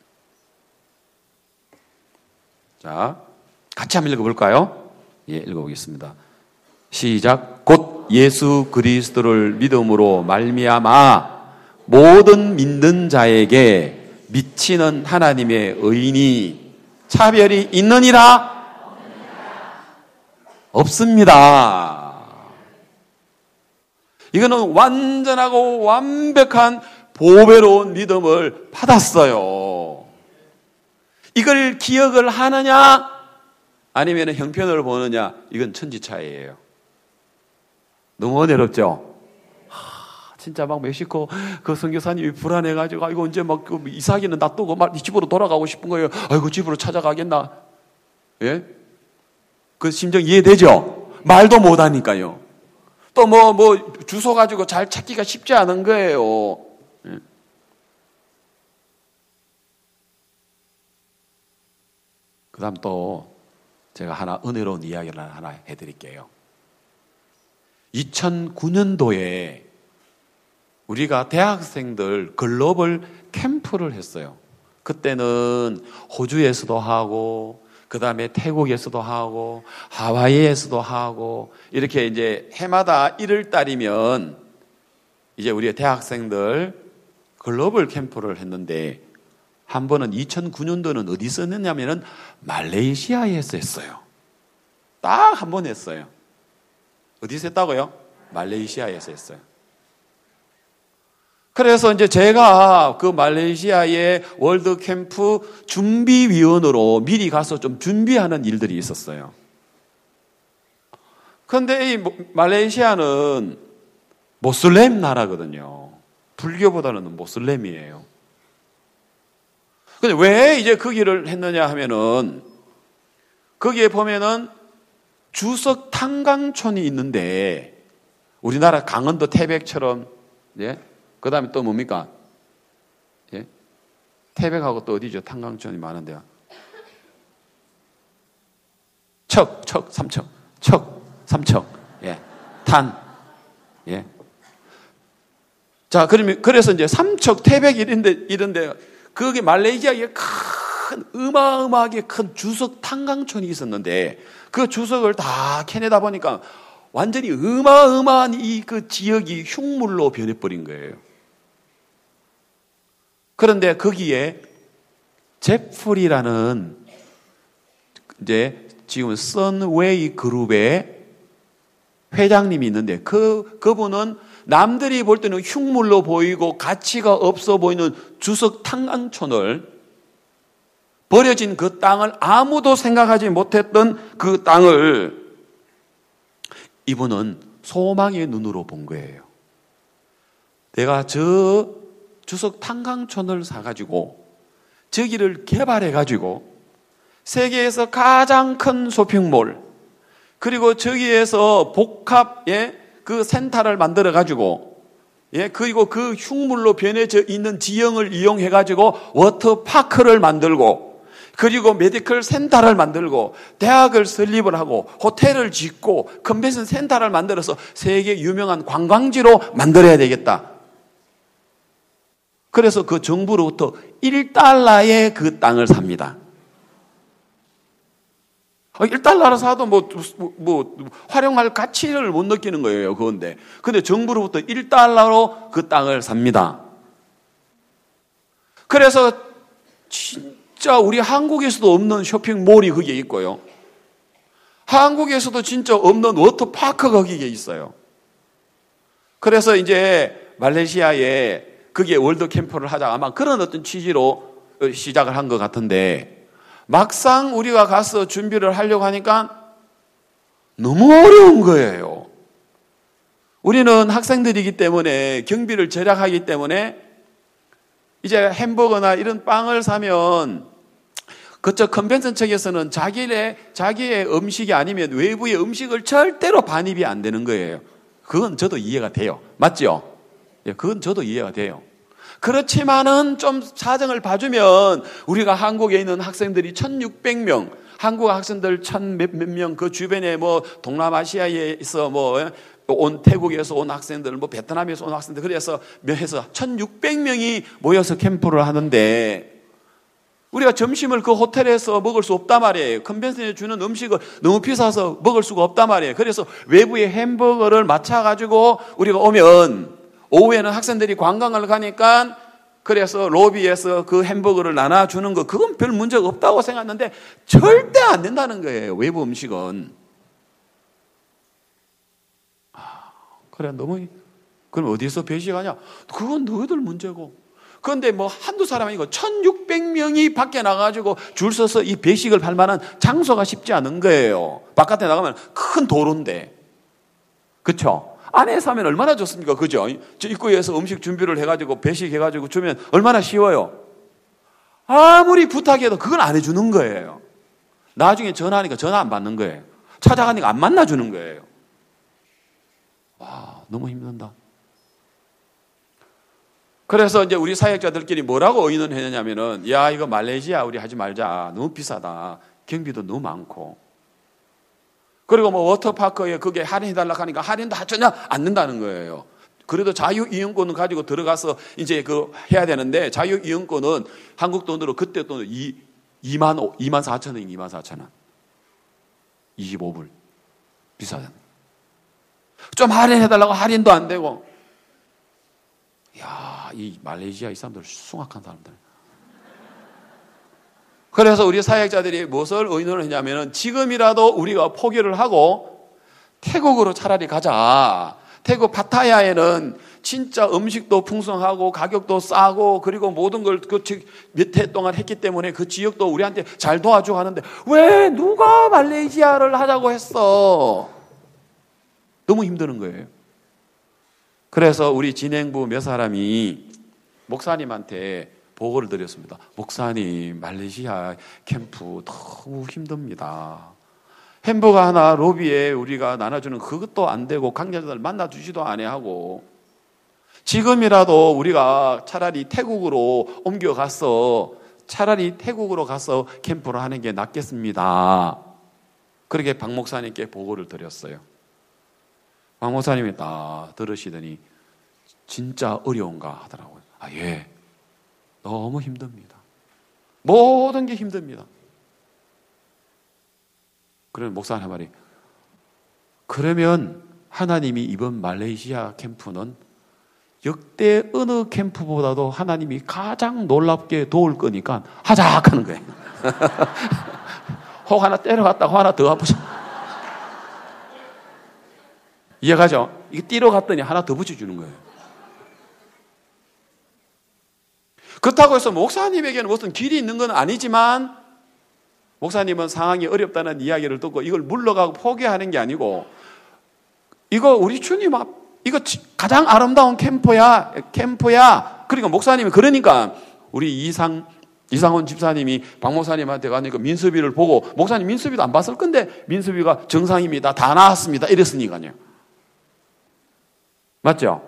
자, 같이 한번 읽어볼까요? 예, 읽어보겠습니다. 시작. 곧 예수 그리스도를 믿음으로 말미암아 모든 믿는 자에게 미치는 하나님의 의인이 차별이 있느니라? 없습니다. 이거는 완전하고 완벽한 보배로운 믿음을 받았어요. 이걸 기억을 하느냐 아니면 형편을 보느냐, 이건 천지차이예요. 너무 은혜롭죠? 진짜 막 멕시코 그 선교사님이 불안해가지고, 이거 언제 막 이삭이는 놔두고 막 집으로 돌아가고 싶은 거예요. 아이고, 집으로 찾아가겠나? 예? 그 심정 이해되죠? 말도 못하니까요. 또 주소 가지고 잘 찾기가 쉽지 않은 거예요. 예? 그 다음 또 제가 하나 은혜로운 이야기를 하나 해드릴게요. 2009년도에 우리가 대학생들 글로벌 캠프를 했어요. 그때는 호주에서도 하고, 그 다음에 태국에서도 하고, 하와이에서도 하고, 이렇게 이제 해마다 1월 달이면 이제 우리 대학생들 글로벌 캠프를 했는데, 한 번은 2009년도는 어디서 했냐면은 말레이시아에서 했어요. 딱 한 번 했어요. 어디서 했다고요? 말레이시아에서 했어요. 그래서 이제 제가 그 말레이시아의 월드 캠프 준비위원으로 미리 가서 좀 준비하는 일들이 있었어요. 그런데 이 말레이시아는 모슬렘 나라거든요. 불교보다는 모슬렘이에요. 근데 왜 이제 거기를 했느냐 하면은, 거기에 보면은 주석 탄광촌이 있는데, 우리나라 강원도 태백처럼, 예? 그 다음에 또 뭡니까? 예? 태백하고 또 어디죠? 탄광촌이 많은데요. 삼척. 예. 탄. 예. 자, 그래서 이제 삼척, 태백 이런데, 거기 말레이시아에 어마어마하게 큰 주석 탄광촌이 있었는데, 그 주석을 다 캐내다 보니까 완전히 어마어마한 그 지역이 흉물로 변해버린 거예요. 그런데 거기에 제프리라는 이제 지금 선웨이 그룹의 회장님이 있는데, 그분은 남들이 볼 때는 흉물로 보이고 가치가 없어 보이는 주석 탄광촌을, 버려진 그 땅을, 아무도 생각하지 못했던 그 땅을 이분은 소망의 눈으로 본 거예요. 내가 저 주석 탄광촌을 사가지고 저기를 개발해가지고 세계에서 가장 큰 쇼핑몰, 그리고 저기에서 복합의 그 센터를 만들어가지고, 예, 그리고 그 흉물로 변해져 있는 지형을 이용해가지고 워터파크를 만들고, 그리고 메디컬 센터를 만들고, 대학을 설립을 하고, 호텔을 짓고, 컨벤션 센터를 만들어서 세계 유명한 관광지로 만들어야 되겠다. 그래서 그 정부로부터 $1의 그 땅을 삽니다. 1달러로 사도 활용할 가치를 못 느끼는 거예요, 그건데. 근데 정부로부터 1달러로 그 땅을 삽니다. 그래서 진짜 우리 한국에서도 없는 쇼핑몰이 거기에 있고요. 한국에서도 진짜 없는 워터파크가 거기에 있어요. 그래서 이제 말레이시아에 그게 월드 캠프를 하자 아마 그런 어떤 취지로 시작을 한 것 같은데 막상 우리가 가서 준비를 하려고 하니까 너무 어려운 거예요. 우리는 학생들이기 때문에 경비를 절약하기 때문에 이제 햄버거나 이런 빵을 사면 그쪽 컨벤션 측에서는 자기의 음식이 아니면 외부의 음식을 절대로 반입이 안 되는 거예요. 그건 저도 이해가 돼요. 맞죠? 예, 그건 저도 이해가 돼요. 그렇지만은 좀 사정을 봐주면 우리가 한국에 있는 학생들이 1,600명, 한국 학생들 1,000몇 명, 그 주변에 뭐 동남아시아에서 뭐 온 태국에서 온 학생들, 뭐 베트남에서 온 학생들, 그래서 해서 1,600명이 모여서 캠프를 하는데 우리가 점심을 그 호텔에서 먹을 수 없단 말이에요. 컨벤션에 주는 음식을 너무 비싸서 먹을 수가 없단 말이에요. 그래서 외부의 햄버거를 맞춰가지고 우리가 오면 오후에는 학생들이 관광을 가니까 그래서 로비에서 그 햄버거를 나눠주는 거 그건 별 문제가 없다고 생각했는데 절대 안 된다는 거예요. 외부 음식은. 그래 너무 그럼 어디서 배식하냐? 그건 너희들 문제고. 그런데 뭐 한두 사람 아니고 1,600명이 밖에 나가가지고 줄 서서 이 배식을 할 만한 장소가 쉽지 않은 거예요. 바깥에 나가면 큰 도로인데. 그렇죠? 안에서 하면 얼마나 좋습니까? 그죠? 저 입구에서 음식 준비를 해가지고 배식해가지고 주면 얼마나 쉬워요. 아무리 부탁해도 그건 안 해주는 거예요. 나중에 전화하니까 전화 안 받는 거예요. 찾아가니까 안 만나주는 거예요. 와, 너무 힘든다. 그래서 이제 우리 사역자들끼리 뭐라고 의논을 했냐면은, 야, 이거 말레이시아 우리 하지 말자. 너무 비싸다. 경비도 너무 많고. 그리고 뭐 워터파크에 그게 할인해달라고 하니까 할인도 전혀 안 된다는 거예요. 그래도 자유이용권을 가지고 들어가서 이제 그 해야 되는데, 자유이용권은 한국 돈으로 그때 돈으로 2만 4천 원, 2만 4천 원. 25불. 비싸잖아요. 좀 할인해달라고 할인도 안 되고. 이야, 이 말레이시아 이 사람들 숭악한 사람들. 그래서 우리 사역자들이 무엇을 의논을 했냐면은 지금이라도 우리가 포기를 하고 태국으로 차라리 가자. 태국 파타야에는 진짜 음식도 풍성하고 가격도 싸고 그리고 모든 걸 그 몇 해 동안 했기 때문에 그 지역도 우리한테 잘 도와주고 하는데 왜 누가 말레이시아를 하자고 했어? 너무 힘드는 거예요. 그래서 우리 진행부 몇 사람이 목사님한테 보고를 드렸습니다. 목사님, 말레이시아 캠프 너무 힘듭니다. 햄버거 하나 로비에 우리가 나눠주는 그것도 안 되고 관계자들 만나주지도 안 하고 지금이라도 우리가 차라리 태국으로 옮겨가서 차라리 태국으로 가서 캠프를 하는 게 낫겠습니다. 그렇게 박 목사님께 보고를 드렸어요. 박 목사님이 딱 들으시더니 진짜 어려운가 하더라고요. 아, 예. 너무 힘듭니다. 모든 게 힘듭니다. 그러면 목사님 한 말이 그러면 하나님이 이번 말레이시아 캠프는 역대 어느 캠프보다도 하나님이 가장 놀랍게 도울 거니까 하자 하는 거예요. 혹 하나 때려갔다가 하나 더 아프죠. 이해가죠? 이게 뛰러 갔더니 하나 더 붙여주는 거예요. 그렇다고 해서 목사님에게는 무슨 길이 있는 건 아니지만 목사님은 상황이 어렵다는 이야기를 듣고 이걸 물러가고 포기하는 게 아니고 이거 우리 주님 앞 이거 가장 아름다운 캠프야. 그러니까 목사님이 그러니까 우리 이상훈 집사님이 박 목사님한테 가니까 민수비를 보고 목사님 민수비도 안 봤을 건데 민수비가 정상입니다. 다 나왔습니다. 이랬으니까요. 맞죠?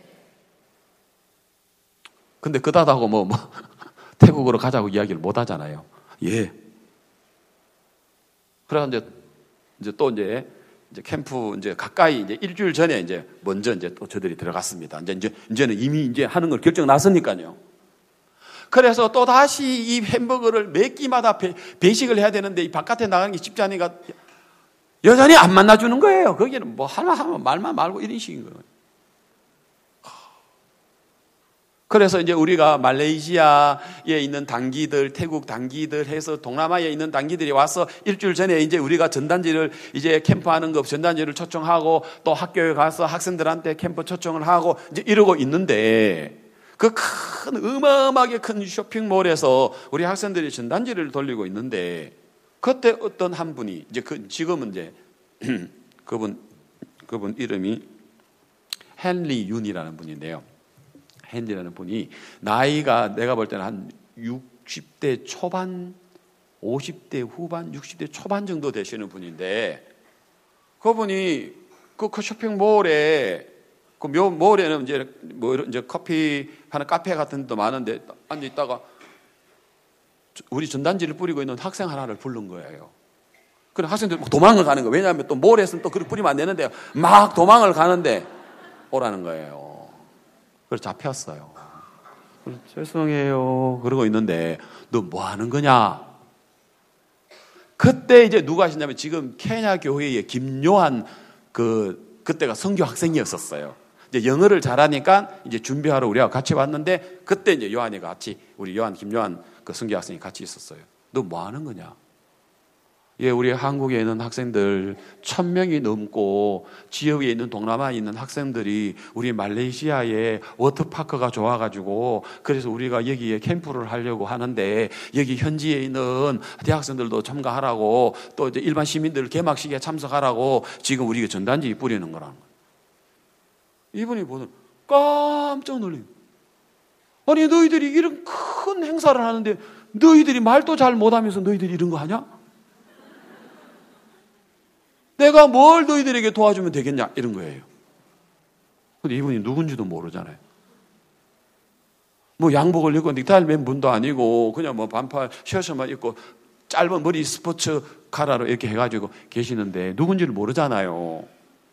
근데 그다다고 뭐 태국으로 가자고 이야기를 못 하잖아요. 예. 그래서 이제 또 이제 캠프 이제 가까이 이제 일주일 전에 이제 먼저 이제 또 저들이 들어갔습니다. 이제는 이미 이제 하는 걸 결정 났으니까요. 그래서 또 다시 이 햄버거를 몇 끼마다 배식을 해야 되는데 이 바깥에 나가는 게 쉽지 않으니까 여전히 안 만나주는 거예요. 거기는 뭐 하나 하면 말만 말고 이런 식인 거예요. 그래서 이제 우리가 말레이시아에 있는 단기들, 태국 단기들 해서 동남아에 있는 단기들이 와서 일주일 전에 이제 우리가 전단지를 이제 캠프하는 거 전단지를 초청하고 또 학교에 가서 학생들한테 캠프 초청을 하고 이제 이러고 있는데 그 큰 어마어마하게 큰 쇼핑몰에서 우리 학생들이 전단지를 돌리고 있는데 그때 어떤 한 분이 이제 지금은 이제 그분 이름이 헨리 윤이라는 분인데요. 헨리라는 분이 나이가 내가 볼 때는 한 60대 초반, 50대 후반, 60대 초반 정도 되시는 분인데 그분이 그 쇼핑몰에 그 몰에는 이제 커피 하는 카페 같은 데도 많은데 앉아 있다가 우리 전단지를 뿌리고 있는 학생 하나를 부른 거예요. 그럼 학생들이 막 도망을 가는 거예요. 왜냐하면 또 몰에서는 또 그렇게 뿌리면 안 되는데 막 도망을 가는데 오라는 거예요. 그래서 잡혔어요. 그래서 죄송해요. 그러고 있는데 너 뭐 하는 거냐? 그때 이제 누가 하시냐면 지금 케냐 교회의 김요한 그때가 선교 학생이었었어요. 이제 영어를 잘하니까 이제 준비하러 우리하고 같이 왔는데 그때 이제 요한이가 같이 우리 김요한 그 선교 학생이 같이 있었어요. 너 뭐 하는 거냐? 예, 우리 한국에 있는 학생들 1000명이 넘고 지역에 있는 동남아에 있는 학생들이 우리 말레이시아에 워터파크가 좋아가지고 그래서 우리가 여기에 캠프를 하려고 하는데 여기 현지에 있는 대학생들도 참가하라고 또 이제 일반 시민들 개막식에 참석하라고 지금 우리가 전단지 뿌리는 거라는 거예요. 이분이 보는 깜짝 놀래요. 아니 너희들이 이런 큰 행사를 하는데 너희들이 말도 잘 못하면서 너희들이 이런 거 하냐? 내가 뭘 너희들에게 도와주면 되겠냐? 이런 거예요. 근데 이분이 누군지도 모르잖아요. 뭐 양복을 입고 넥타이를 맨 분도 아니고 그냥 뭐 반팔 셔츠만 입고 짧은 머리 스포츠 카라로 이렇게 해가지고 계시는데 누군지를 모르잖아요.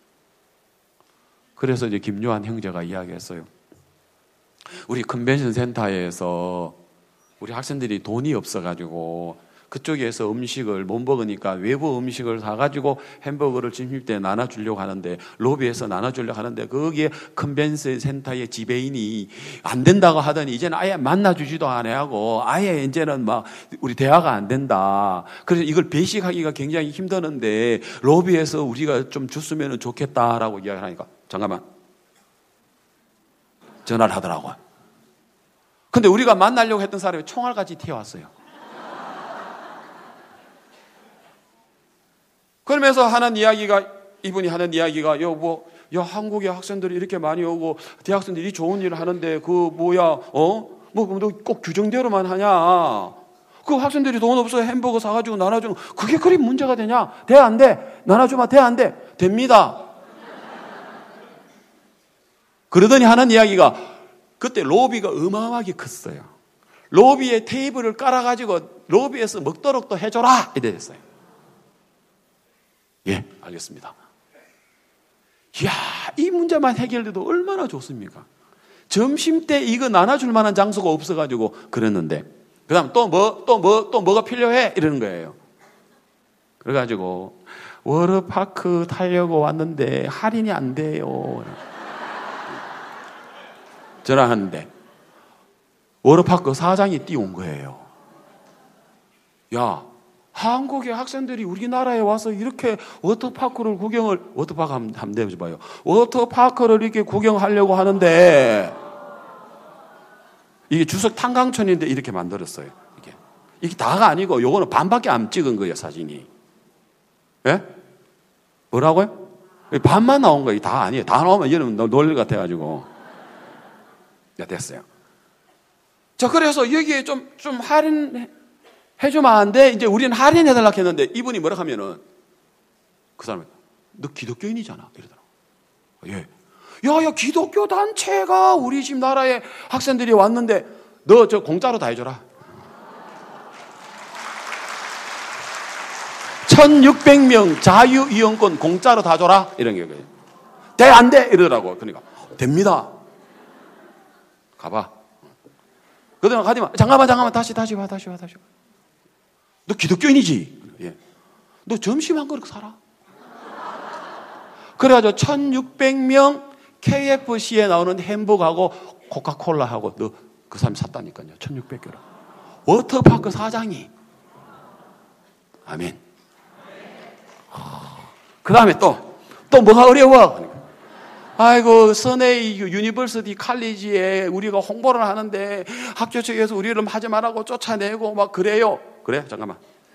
그래서 이제 김요한 형제가 이야기했어요. 우리 컨벤션 센터에서 우리 학생들이 돈이 없어가지고 그쪽에서 음식을 못 먹으니까 외부 음식을 사가지고 햄버거를 점심 때 나눠주려고 하는데 로비에서 나눠주려고 하는데 거기에 컨벤션 센터의 지배인이 안 된다고 하더니 이제는 아예 만나주지도 않아하고 아예 이제는 막 우리 대화가 안 된다. 그래서 이걸 배식하기가 굉장히 힘드는데 로비에서 우리가 좀 줬으면 좋겠다라고 이야기를 하니까 잠깐만 전화를 하더라고요. 근데 우리가 만나려고 했던 사람이 총알같이 튀어왔어요. 그러면서 이분이 하는 이야기가, 한국의 학생들이 이렇게 많이 오고, 대학생들이 좋은 일을 하는데, 너 꼭 규정대로만 하냐? 그 학생들이 돈 없어 햄버거 사가지고 나눠주는, 그게 그리 문제가 되냐? 돼, 안 돼? 나눠주면 돼, 안 돼? 됩니다. 그러더니 하는 이야기가, 그때 로비가 어마어마하게 컸어요. 로비에 테이블을 깔아가지고, 로비에서 먹도록 또 해줘라! 이래 됐어요. 예, 알겠습니다. 이야, 이 문제만 해결돼도 얼마나 좋습니까? 점심 때 이거 나눠줄 만한 장소가 없어가지고 그랬는데, 그 다음 또 뭐가 필요해? 이러는 거예요. 그래가지고, 워터파크 타려고 왔는데 할인이 안 돼요. 전화하는데, 워터파크 사장이 뛰어온 거예요. 야, 한국의 학생들이 우리나라에 와서 이렇게 워터파크를 워터파크 한번 내줘봐요. 워터파크를 이렇게 구경하려고 하는데, 이게 주석 탄광촌인데 이렇게 만들었어요. 이게 다가 아니고, 요거는 반밖에 안 찍은 거예요, 사진이. 예? 뭐라고요? 반만 나온 거예요. 다 아니에요. 다 나오면 얘는 놀릴 것 같아가지고. 야, 됐어요. 자, 그래서 여기에 좀 해주면 안 돼? 이제 우리는 할인해달라고 했는데 이분이 뭐라 하면은 그 사람이 너 기독교인이잖아. 이러더라고. 예. 야, 기독교 단체가 우리 집 나라에 학생들이 왔는데 너 저 공짜로 다 해줘라. 1600명 자유이용권 공짜로 다 줘라. 이런 게 돼, 안 돼? 이러더라고. 그러니까 됩니다. 가봐. 그러더니 가지 마. 잠깐만. 다시 와. 너 기독교인이지? 예. 너 점심 한 그릇 사라. 그래가지고 1600명 KFC에 나오는 햄버거하고 코카콜라하고 너 그 사람이 샀다니까요. 1600개를. 워터파크 사장이. 아멘. 그 다음에 또 뭐가 어려워? 아이고, 선에이 유니버시티 칼리지에 우리가 홍보를 하는데 학교 측에서 우리를 하지 말라고 쫓아내고 막 그래요. 그래? 잠깐만.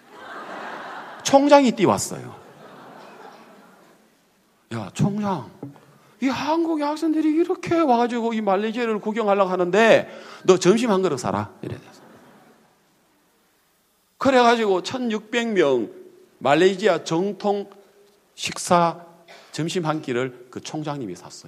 총장이 뛰어왔어요. 야, 총장. 이 한국의 학생들이 이렇게 와가지고 이 말레이시아를 구경하려고 하는데 너 점심 한 그릇 사라. 이래 돼서. 그래가지고 1600명 말레이시아 정통 식사 점심 한 끼를 그 총장님이 샀어요.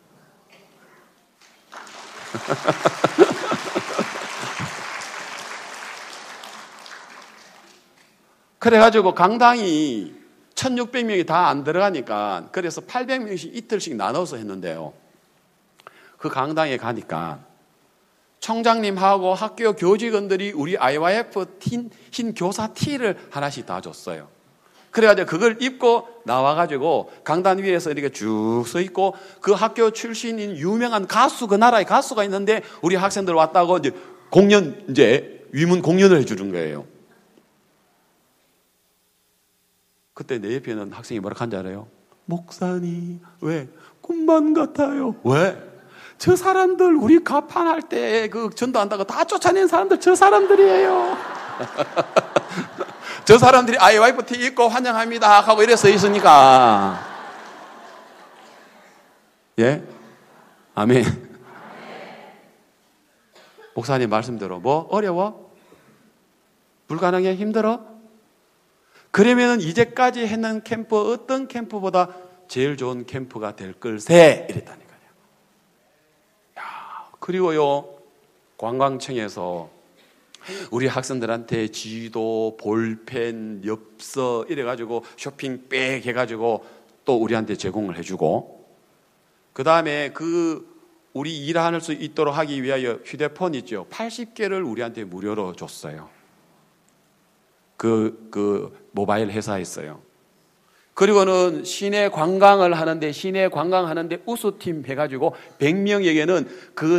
그래가지고 강당이 1600명이 다 안 들어가니까 그래서 800명씩 이틀씩 나눠서 했는데요. 그 강당에 가니까 총장님하고 학교 교직원들이 우리 IYF 흰 교사 티를 하나씩 다 줬어요. 그래가지고 그걸 입고 나와가지고 강단 위에서 이렇게 쭉 서 있고 그 학교 출신인 유명한 가수, 그 나라의 가수가 있는데 우리 학생들 왔다고 이제 위문 공연을 해주는 거예요. 그때 내 옆에는 학생이 뭐라 한지 알아요? 목사님, 왜? 꿈만 같아요. 왜? 저 사람들 우리 가판할 때 그 전도한다고 다 쫓아낸 사람들 저 사람들이에요. 저 사람들이 IYF 티 입고 환영합니다 하고 이래 서 있으니까. 예? 아멘. 목사님 말씀대로 뭐 어려워? 불가능해? 힘들어? 그러면 이제까지 했는 캠프 어떤 캠프보다 제일 좋은 캠프가 될 걸세 이랬다니까요. 야, 그리고요 관광청에서 우리 학생들한테 지도, 볼펜, 엽서 이래가지고 쇼핑백 해가지고 또 우리한테 제공을 해주고 그 다음에 우리 일할 수 있도록 하기 위하여 휴대폰 있죠. 80개를 우리한테 무료로 줬어요. 모바일 회사였어요. 그리고는 시내 관광을 하는데 우수팀 해가지고 100명에게는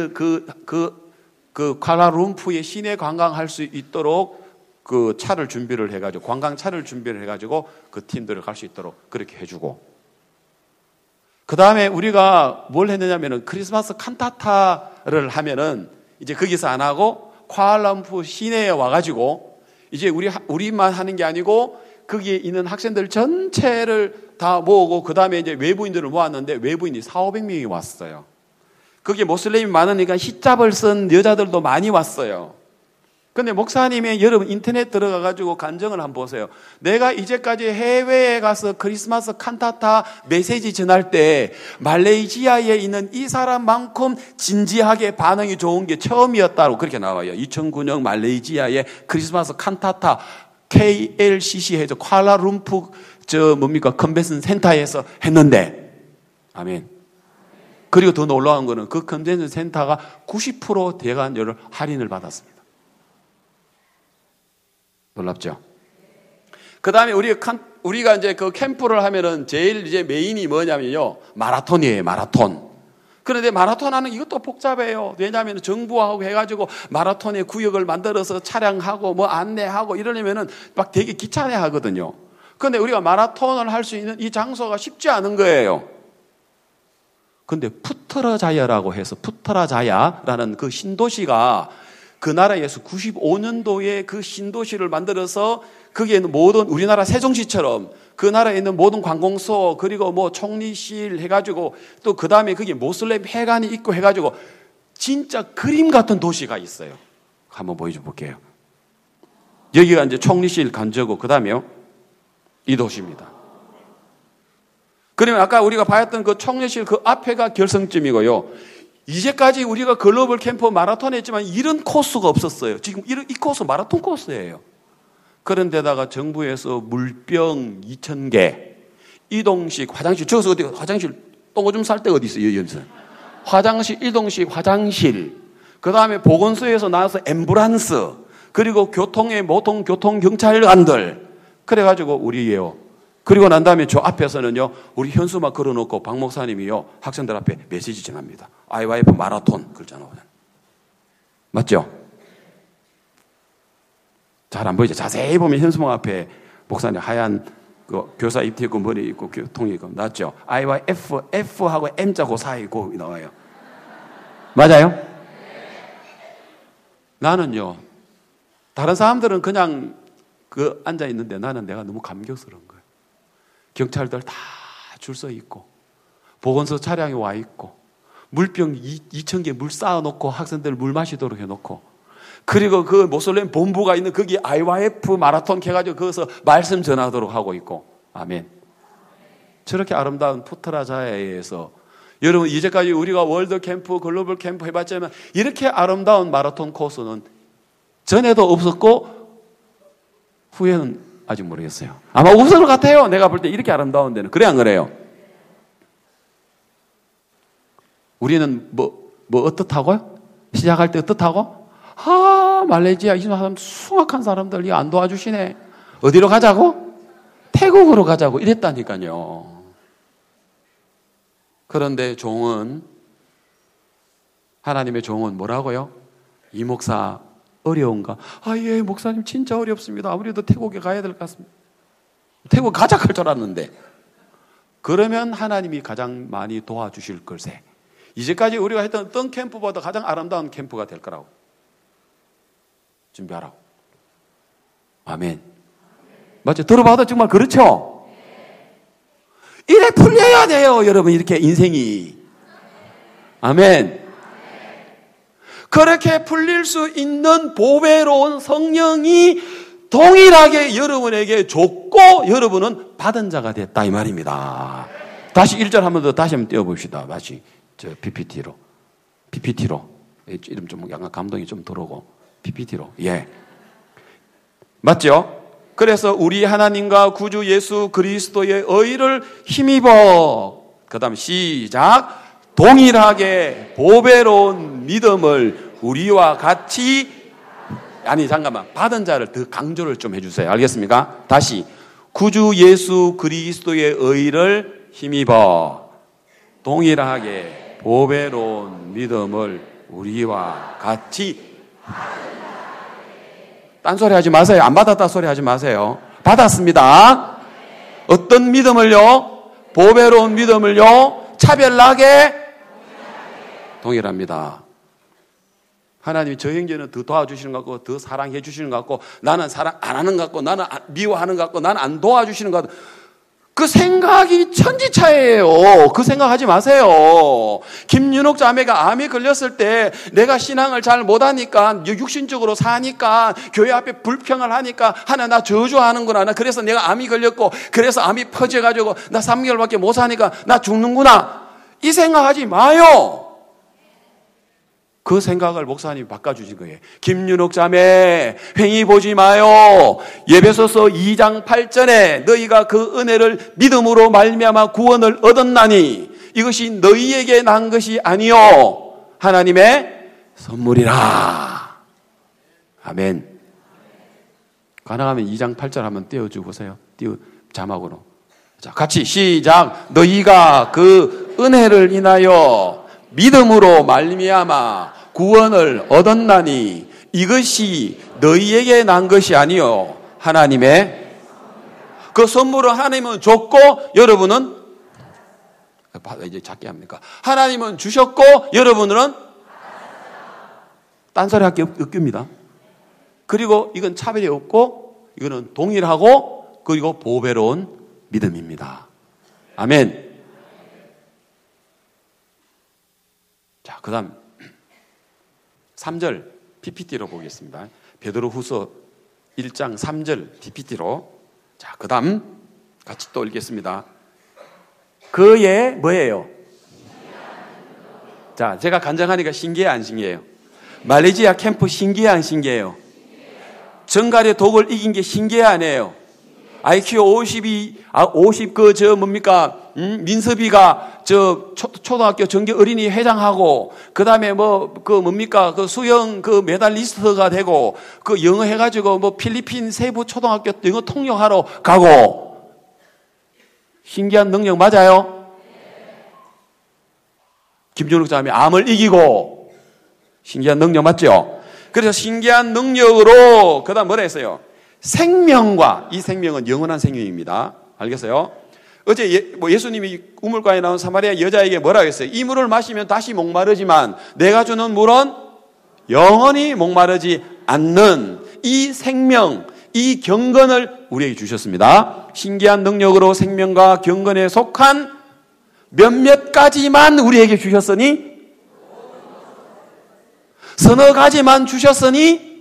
쿠알라룸푸르의 시내 관광할 수 있도록 그 차를 준비를 해가지고 관광차를 준비를 해가지고 그 팀들을 갈 수 있도록 그렇게 해주고 그 다음에 우리가 뭘 했느냐면은 크리스마스 칸타타를 하면은 이제 거기서 안 하고 쿠알라룸푸르 시내에 와가지고 이제 우리만 하는 게 아니고 거기에 있는 학생들 전체를 다 모으고 그 다음에 이제 외부인들을 모았는데 외부인이 400~500명이 왔어요. 거기에 모슬림이 많으니까 히잡을 쓴 여자들도 많이 왔어요. 근데 목사님이 여러분 인터넷 들어가가지고 간증을 한번 보세요. 내가 이제까지 해외에 가서 크리스마스 칸타타 메시지 전할 때 말레이시아에 있는 이 사람만큼 진지하게 반응이 좋은 게 처음이었다고 그렇게 나와요. 2009년 말레이시아의 크리스마스 칸타타 KLCC 해서 쿠알라룸푸르 컨벤션 센터에서 했는데 아멘. 그리고 더 놀라운 거는 그 컨벤션 센터가 90% 대관료를 할인을 받았습니다. 놀랍죠? 그 다음에 우리가 이제 그 캠프를 하면은 제일 이제 메인이 뭐냐면요. 마라톤이에요, 마라톤. 그런데 마라톤 하는 이것도 복잡해요. 왜냐하면 정부하고 해가지고 마라톤의 구역을 만들어서 차량하고 뭐 안내하고 이러려면은 막 되게 귀찮아 하거든요. 그런데 우리가 마라톤을 할 수 있는 이 장소가 쉽지 않은 거예요. 근데 푸트라자야라고 해서 푸트라자야라는 그 신도시가 그 나라에서 95년도에 그 신도시를 만들어서 거기에 있는 모든 우리나라 세종시처럼 그 나라에 있는 모든 관공서 그리고 뭐 총리실 해가지고 또 그 다음에 거기 모슬렘 회관이 있고 해가지고 진짜 그림 같은 도시가 있어요. 한번 보여줘 볼게요. 여기가 이제 총리실 간저고 그 다음에요 이 도시입니다. 그러면 아까 우리가 봤던 그 총리실 그 앞에가 결승점이고요. 이제까지 우리가 글로벌 캠프 마라톤 했지만 이런 코스가 없었어요. 지금 이 코스 마라톤 코스예요. 그런데다가 정부에서 물병 2,000개, 이동식 화장실, 저기서 어디 화장실 똥오줌 쌀 때 어디 있어요? 여기서 화장실, 이동식 화장실, 그 다음에 보건소에서 나와서 앰뷸런스, 그리고 교통의 모든 교통경찰관들 그래가지고 우리예요. 그리고 난 다음에 저 앞에서는요, 우리 현수막 걸어놓고 박 목사님이요, 학생들 앞에 메시지 전합니다. IYF 마라톤, 그러잖아요. 맞죠? 잘 안 보이죠? 자세히 보면 현수막 앞에 목사님 하얀 그 교사 입티 있고 머리 있고 교통이 있고 맞죠? I와 F하고 M자 그 사이 고 나와요. 맞아요? 나는요, 다른 사람들은 그냥 그 앉아 있는데 나는 내가 너무 감격스러운 거예요. 경찰들 다 줄 서 있고, 보건소 차량이 와 있고, 물병 2,000개 물 쌓아놓고 학생들 물 마시도록 해놓고, 그리고 그 모솔렘 본부가 있는 거기 IYF 마라톤 해가지고 거기서 말씀 전하도록 하고 있고, 아멘. 저렇게 아름다운 푸트라자야에서 여러분 이제까지 우리가 월드 캠프, 글로벌 캠프 해봤지만 이렇게 아름다운 마라톤 코스는 전에도 없었고 후에는 아직 모르겠어요. 아마 없을 것 같아요. 내가 볼 때 이렇게 아름다운 데는. 그래 안 그래요? 우리는 뭐 어떻다고요? 시작할 때 어떻다고? 말레이시아 이 사람 숭악한 사람들 안 도와주시네. 어디로 가자고? 태국으로 가자고 이랬다니까요. 그런데 하나님의 종은 뭐라고요? 이 목사 어려운가? 예, 목사님 진짜 어렵습니다. 아무래도 태국에 가야 될 것 같습니다. 태국 가자 할 줄 알았는데. 그러면 하나님이 가장 많이 도와주실 걸세. 이제까지 우리가 했던 어떤 캠프보다 가장 아름다운 캠프가 될 거라고. 준비하라고. 아멘. 맞죠? 들어봐도 정말 그렇죠? 이래 풀려야 돼요, 여러분. 이렇게 인생이. 아멘. 그렇게 풀릴 수 있는 보배로운 성령이 동일하게 여러분에게 줬고 여러분은 받은 자가 됐다 이 말입니다. 다시 1절 한 번 더 다시 한번 띄워봅시다. 다시 저 PPT로 이름 좀 약간 감동이 좀 들어오고 PPT로 예 맞죠? 그래서 우리 하나님과 구주 예수 그리스도의 의를 힘입어 그 다음 시작 동일하게 보배로운 믿음을 우리와 같이 잠깐만 받은 자를 더 강조를 좀 해주세요. 알겠습니까? 다시 구주 예수 그리스도의 의를 힘입어 동일하게 보배로운 믿음을 우리와 같이 딴소리 하지 마세요. 안 받았다 소리 하지 마세요. 받았습니다. 어떤 믿음을요? 보배로운 믿음을요? 차별나게 동일합니다. 하나님이 저 형제는 더 도와주시는 것 같고 더 사랑해 주시는 것 같고 나는 사랑 안 하는 것 같고 나는 미워하는 것 같고 나는 안 도와주시는 것 같고 그 생각이 천지차예요. 그 생각하지 마세요. 김윤옥 자매가 암이 걸렸을 때 내가 신앙을 잘 못하니까 육신적으로 사니까 교회 앞에 불평을 하니까 하나 나 저주하는구나. 나 그래서 내가 암이 걸렸고 그래서 암이 퍼져가지고 나 3개월밖에 못 사니까 나 죽는구나. 이 생각하지 마요. 그 생각을 목사님이 바꿔주신 거예요. 김윤옥 자매 횡히 보지 마요. 에베소서 2장 8절에 너희가 그 은혜를 믿음으로 말미암아 구원을 얻었나니 이것이 너희에게 난 것이 아니요 하나님의 선물이라. 아멘. 가능하면 2장 8절 한번 띄워주고 보세요. 자막으로. 자, 같이 시작. 너희가 그 은혜를 인하여 믿음으로 말미암아 구원을 얻었나니 이것이 너희에게 난 것이 아니요 하나님의 그 선물을 하나님은 줬고 여러분은 이제 작게 합니까? 하나님은 주셨고 여러분은 딴소리 할 게 없습니다. 그리고 이건 차별이 없고 이거는 동일하고 그리고 보배로운 믿음입니다. 아멘. 자, 그 다음 3절 PPT로 보겠습니다. 베드로후서 1장 3절 PPT로. 자, 그 다음 같이 또 읽겠습니다. 그의 뭐예요? 자, 제가 간증하니까 신기해요, 안 신기해요? 말레이시아 캠프 신기해요, 안 신기해요? 정갈의 독을 이긴 게 신기해, 안 해요? IQ 50 민섭이가 초등학교 정기 어린이 회장하고, 그 다음에 그 수영 메달리스트가 되고, 그 영어 해가지고 필리핀 세부 초등학교 영어 통역하러 가고, 신기한 능력 맞아요? 김준욱 자매 암을 이기고, 신기한 능력 맞죠? 그래서 신기한 능력으로, 그 다음 뭐라 했어요? 생명과, 이 생명은 영원한 생명입니다. 알겠어요? 어제 예수님이 우물가에 나온 사마리아 여자에게 뭐라고 했어요? 이 물을 마시면 다시 목마르지만 내가 주는 물은 영원히 목마르지 않는 이 생명, 이 경건을 우리에게 주셨습니다. 신기한 능력으로 생명과 경건에 속한 몇몇 가지만 우리에게 주셨으니, 서너 가지만 주셨으니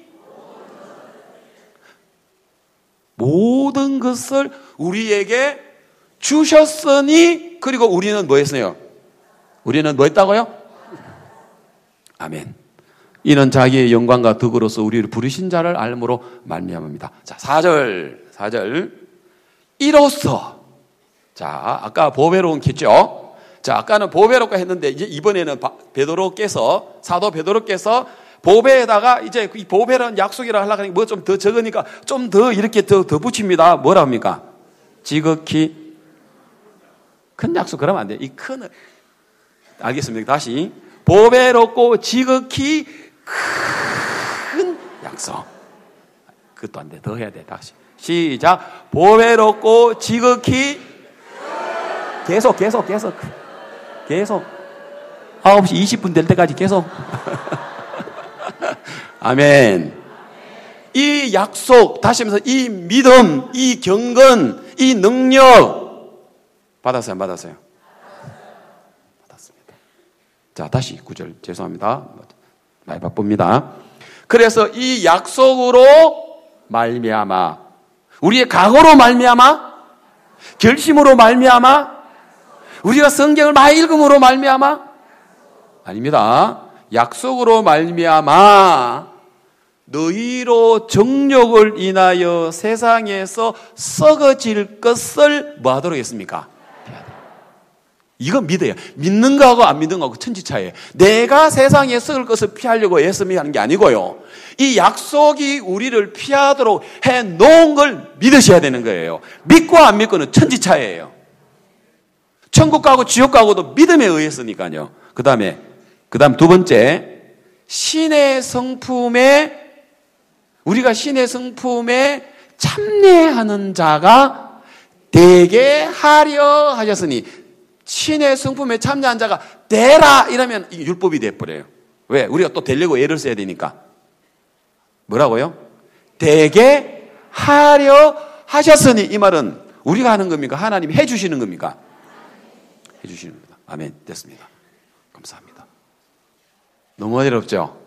모든 것을 우리에게 주셨으니, 그리고 우리는 뭐 했어요? 우리는 뭐 했다고요? 아멘. 이는 자기의 영광과 덕으로서 우리를 부르신 자를 알므로 말미암습니다. 자, 4절. 이로써. 자, 아까 보배로운 했죠? 자, 아까는 보배롭게 했는데, 이제 이번에는 사도 베드로께서 보배에다가 이제 이 보배라는 약속이라 하려고 하니까 뭐 좀 더 적으니까 좀 더 이렇게 더 붙입니다. 뭐라 합니까? 지극히 큰 약속. 그러면 안 돼요. 이 큰, 알겠습니다. 다시. 보배롭고 지극히 큰 약속. 그것도 안 돼. 더 해야 돼. 다시. 시작. 보배롭고 지극히 계속 9시 20분 될 때까지 계속. 아멘. 이 약속, 다시 하면서 이 믿음, 이 경건, 이 능력 받았어요, 안 받았어요? 받았습니다. 자, 다시 9절 죄송합니다. 많이 바쁩니다. 그래서 이 약속으로 말미암아, 우리의 각오로 말미암아, 결심으로 말미암아, 우리가 성경을 많이 읽음으로 말미암아, 아닙니다. 약속으로 말미암아 너희로 정욕을 인하여 세상에서 썩어질 것을 뭐 하도록 했습니까? 이거 믿어요. 믿는 거하고 안 믿는 거하고 천지차이에요. 내가 세상에 썩을 것을 피하려고 애쓰며 하는 게 아니고요. 이 약속이 우리를 피하도록 해놓은 걸 믿으셔야 되는 거예요. 믿고 안 믿고는 천지차이에요. 천국 가고 지옥 가고도 믿음에 의했으니까요. 그 다음 두 번째, 신의 성품에, 우리가 신의 성품에 참여하는 자가 되게 하려 하셨으니, 신의 성품에 참여한 자가 되라 이러면 이게 율법이 돼버려요. 왜? 우리가 또 되려고 애를 써야 되니까. 뭐라고요? 되게 하려 하셨으니, 이 말은 우리가 하는 겁니까? 하나님이 해주시는 겁니까? 해주시는 겁니다. 아멘. 됐습니다. 감사합니다. 너무 은혜롭죠?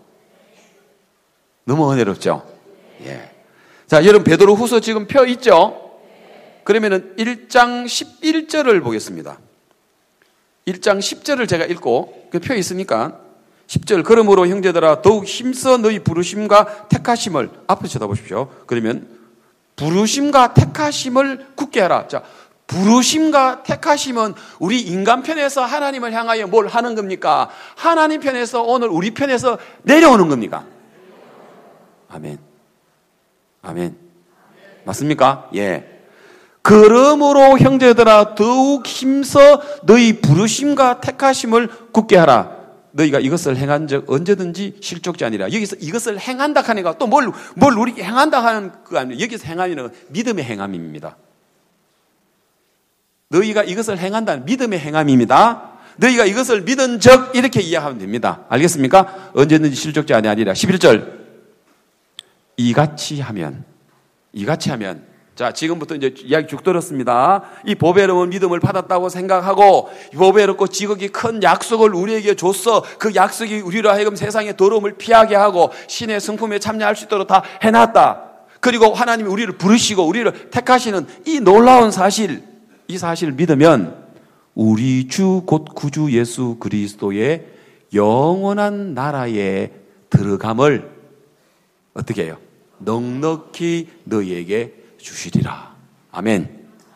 너무 은혜롭죠? 예. 자, 여러분 베드로 후서 지금 펴 있죠? 그러면은 1장 11절을 보겠습니다. 1장 10절을 제가 읽고, 그 펴 있으니까 10절, 그러므로 형제들아 더욱 힘써 너희 부르심과 택하심을, 앞에 쳐다보십시오. 그러면 부르심과 택하심을 굳게 하라. 자, 부르심과 택하심은 우리 인간 편에서 하나님을 향하여 뭘 하는 겁니까? 하나님 편에서 오늘 우리 편에서 내려오는 겁니까? 아멘. 아멘. 맞습니까? 예. 그러므로 형제들아 더욱 힘써 너희 부르심과 택하심을 굳게 하라. 너희가 이것을 행한 적 언제든지 실족지 아니라. 여기서 이것을 행한다 하니까 또 뭘 우리 행한다 하는 거 아니에요. 여기서 행함이는 믿음의 행함입니다. 너희가 이것을 행한다는 믿음의 행함입니다. 너희가 이것을 믿은 적, 이렇게 이해하면 됩니다. 알겠습니까? 언제든지 실족자 아니라. 11절. 이같이 하면. 자, 지금부터 이제 이야기 쭉 들었습니다. 이 보배로운 믿음을 받았다고 생각하고, 보배롭고 지극히 큰 약속을 우리에게 줬어. 그 약속이 우리로 하여금 세상의 더러움을 피하게 하고 신의 성품에 참여할 수 있도록 다 해놨다. 그리고 하나님이 우리를 부르시고 우리를 택하시는 이 놀라운 사실, 이 사실을 믿으면 우리 주 곧 구주 예수 그리스도의 영원한 나라에 들어감을 어떻게 해요? 넉넉히 너희에게 주시리라. 아멘.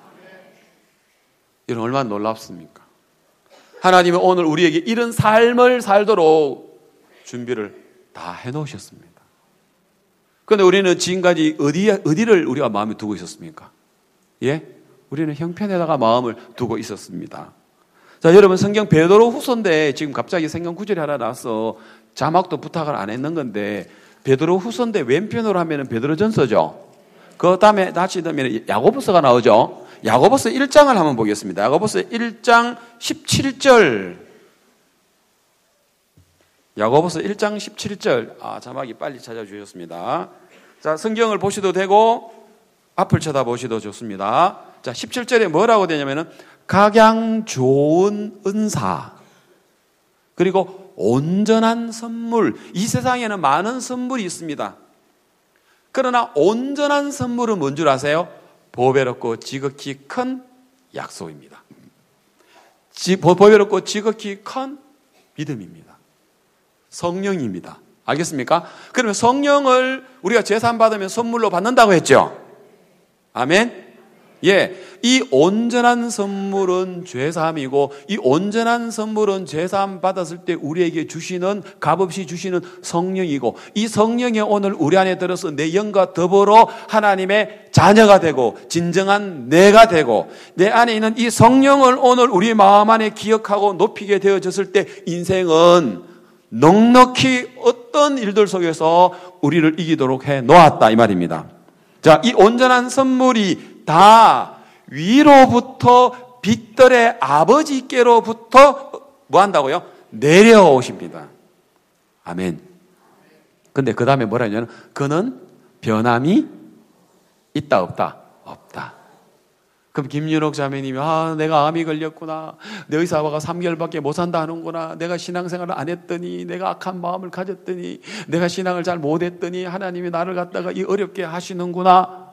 이런 얼마나 놀랍습니까? 하나님은 오늘 우리에게 이런 삶을 살도록 준비를 다 해놓으셨습니다. 그런데 우리는 지금까지 어디를 우리가 마음에 두고 있었습니까? 예? 우리는 형편에다가 마음을 두고 있었습니다. 자, 여러분 성경 베드로 후서인데 지금 갑자기 성경 구절이 하나 나와서 자막도 부탁을 안 했는 건데, 베드로 후서인데 왼편으로 하면은 베드로전서죠. 그 다음에 다시 되면 야고보서가 나오죠. 야고보서 1장을 한번 보겠습니다. 야고보서 1장 17절. 야고보서 1장 17절. 자막이 빨리 찾아주셨습니다. 자, 성경을 보셔도 되고 앞을 쳐다보셔도 좋습니다. 자, 17절에 뭐라고 되냐면은 각양 좋은 은사 그리고 온전한 선물. 이 세상에는 많은 선물이 있습니다. 그러나 온전한 선물은 뭔 줄 아세요? 보배롭고 지극히 큰 약속입니다. 보배롭고 지극히 큰 믿음입니다. 성령입니다. 알겠습니까? 그러면 성령을 우리가 제사함 받으면 선물로 받는다고 했죠? 아멘? 예. 이 온전한 선물은 죄사함이고, 이 온전한 선물은 죄사함 받았을 때 우리에게 주시는, 값없이 주시는 성령이고, 이 성령이 오늘 우리 안에 들어서 내 영과 더불어 하나님의 자녀가 되고, 진정한 내가 되고, 내 안에 있는 이 성령을 오늘 우리 마음 안에 기억하고 높이게 되어졌을 때 인생은 넉넉히 어떤 일들 속에서 우리를 이기도록 해 놓았다 이 말입니다. 자, 이 온전한 선물이 다 위로부터 빛들의 아버지께로부터 뭐 한다고요? 내려오십니다. 아멘. 근데 그 다음에 뭐라 하냐면 그는 변함이 있다 없다? 없다. 그럼 김윤옥 자매님이 내가 암이 걸렸구나. 내 의사가 3개월밖에 못 산다 하는구나. 내가 신앙생활을 안 했더니, 내가 악한 마음을 가졌더니, 내가 신앙을 잘 못했더니 하나님이 나를 갖다가 이 어렵게 하시는구나.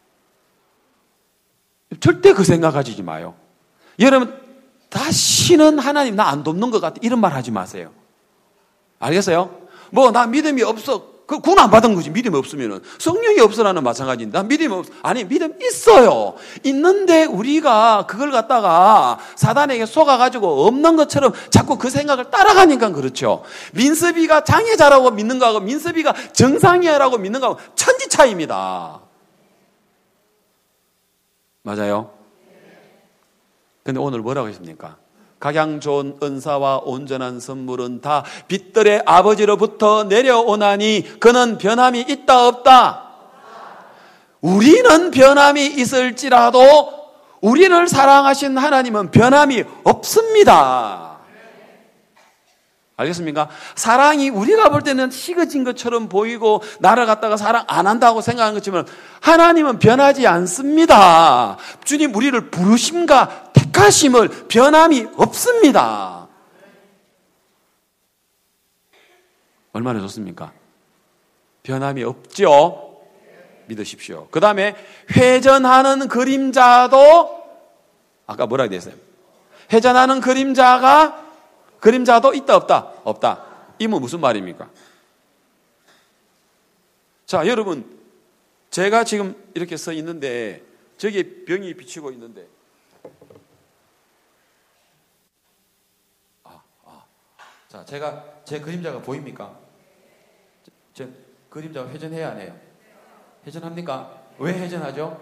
절대 그 생각 가지지 마요. 여러분 다시는 하나님 나 안 돕는 것 같아 이런 말 하지 마세요. 알겠어요? 나 믿음이 없어. 그 구원 안 받은 거지. 믿음이 없으면은. 성령이 없어라는 마찬가지인데. 난 믿음이 없어. 아니, 믿음 있어요. 있는데 우리가 그걸 갖다가 사단에게 속아가지고 없는 것처럼 자꾸 그 생각을 따라가니까 그렇죠. 민섭이가 장애자라고 믿는 거하고 민섭이가 정상이야라고 믿는 거하고 천지 차이입니다. 맞아요? 근데 오늘 뭐라고 했습니까? 각양 좋은 은사와 온전한 선물은 다 빛들의 아버지로부터 내려오나니 그는 변함이 있다 없다? 우리는 변함이 있을지라도 우리를 사랑하신 하나님은 변함이 없습니다. 알겠습니까? 사랑이 우리가 볼 때는 식어진 것처럼 보이고 나를 갖다가 사랑 안 한다고 생각하는 것처럼 하나님은 변하지 않습니다. 주님 우리를 부르심과 택하심을 변함이 없습니다. 얼마나 좋습니까? 변함이 없죠? 믿으십시오. 그 다음에 회전하는 그림자도 아까 뭐라고 되어 있어요? 회전하는 그림자도 있다 없다? 없다. 이건 무슨 말입니까? 자, 여러분 제가 지금 이렇게 서 있는데 저기에 병이 비치고 있는데 자, 제 그림자가 보입니까? 제 그림자가 회전해야 안 해요? 회전합니까? 왜 회전하죠?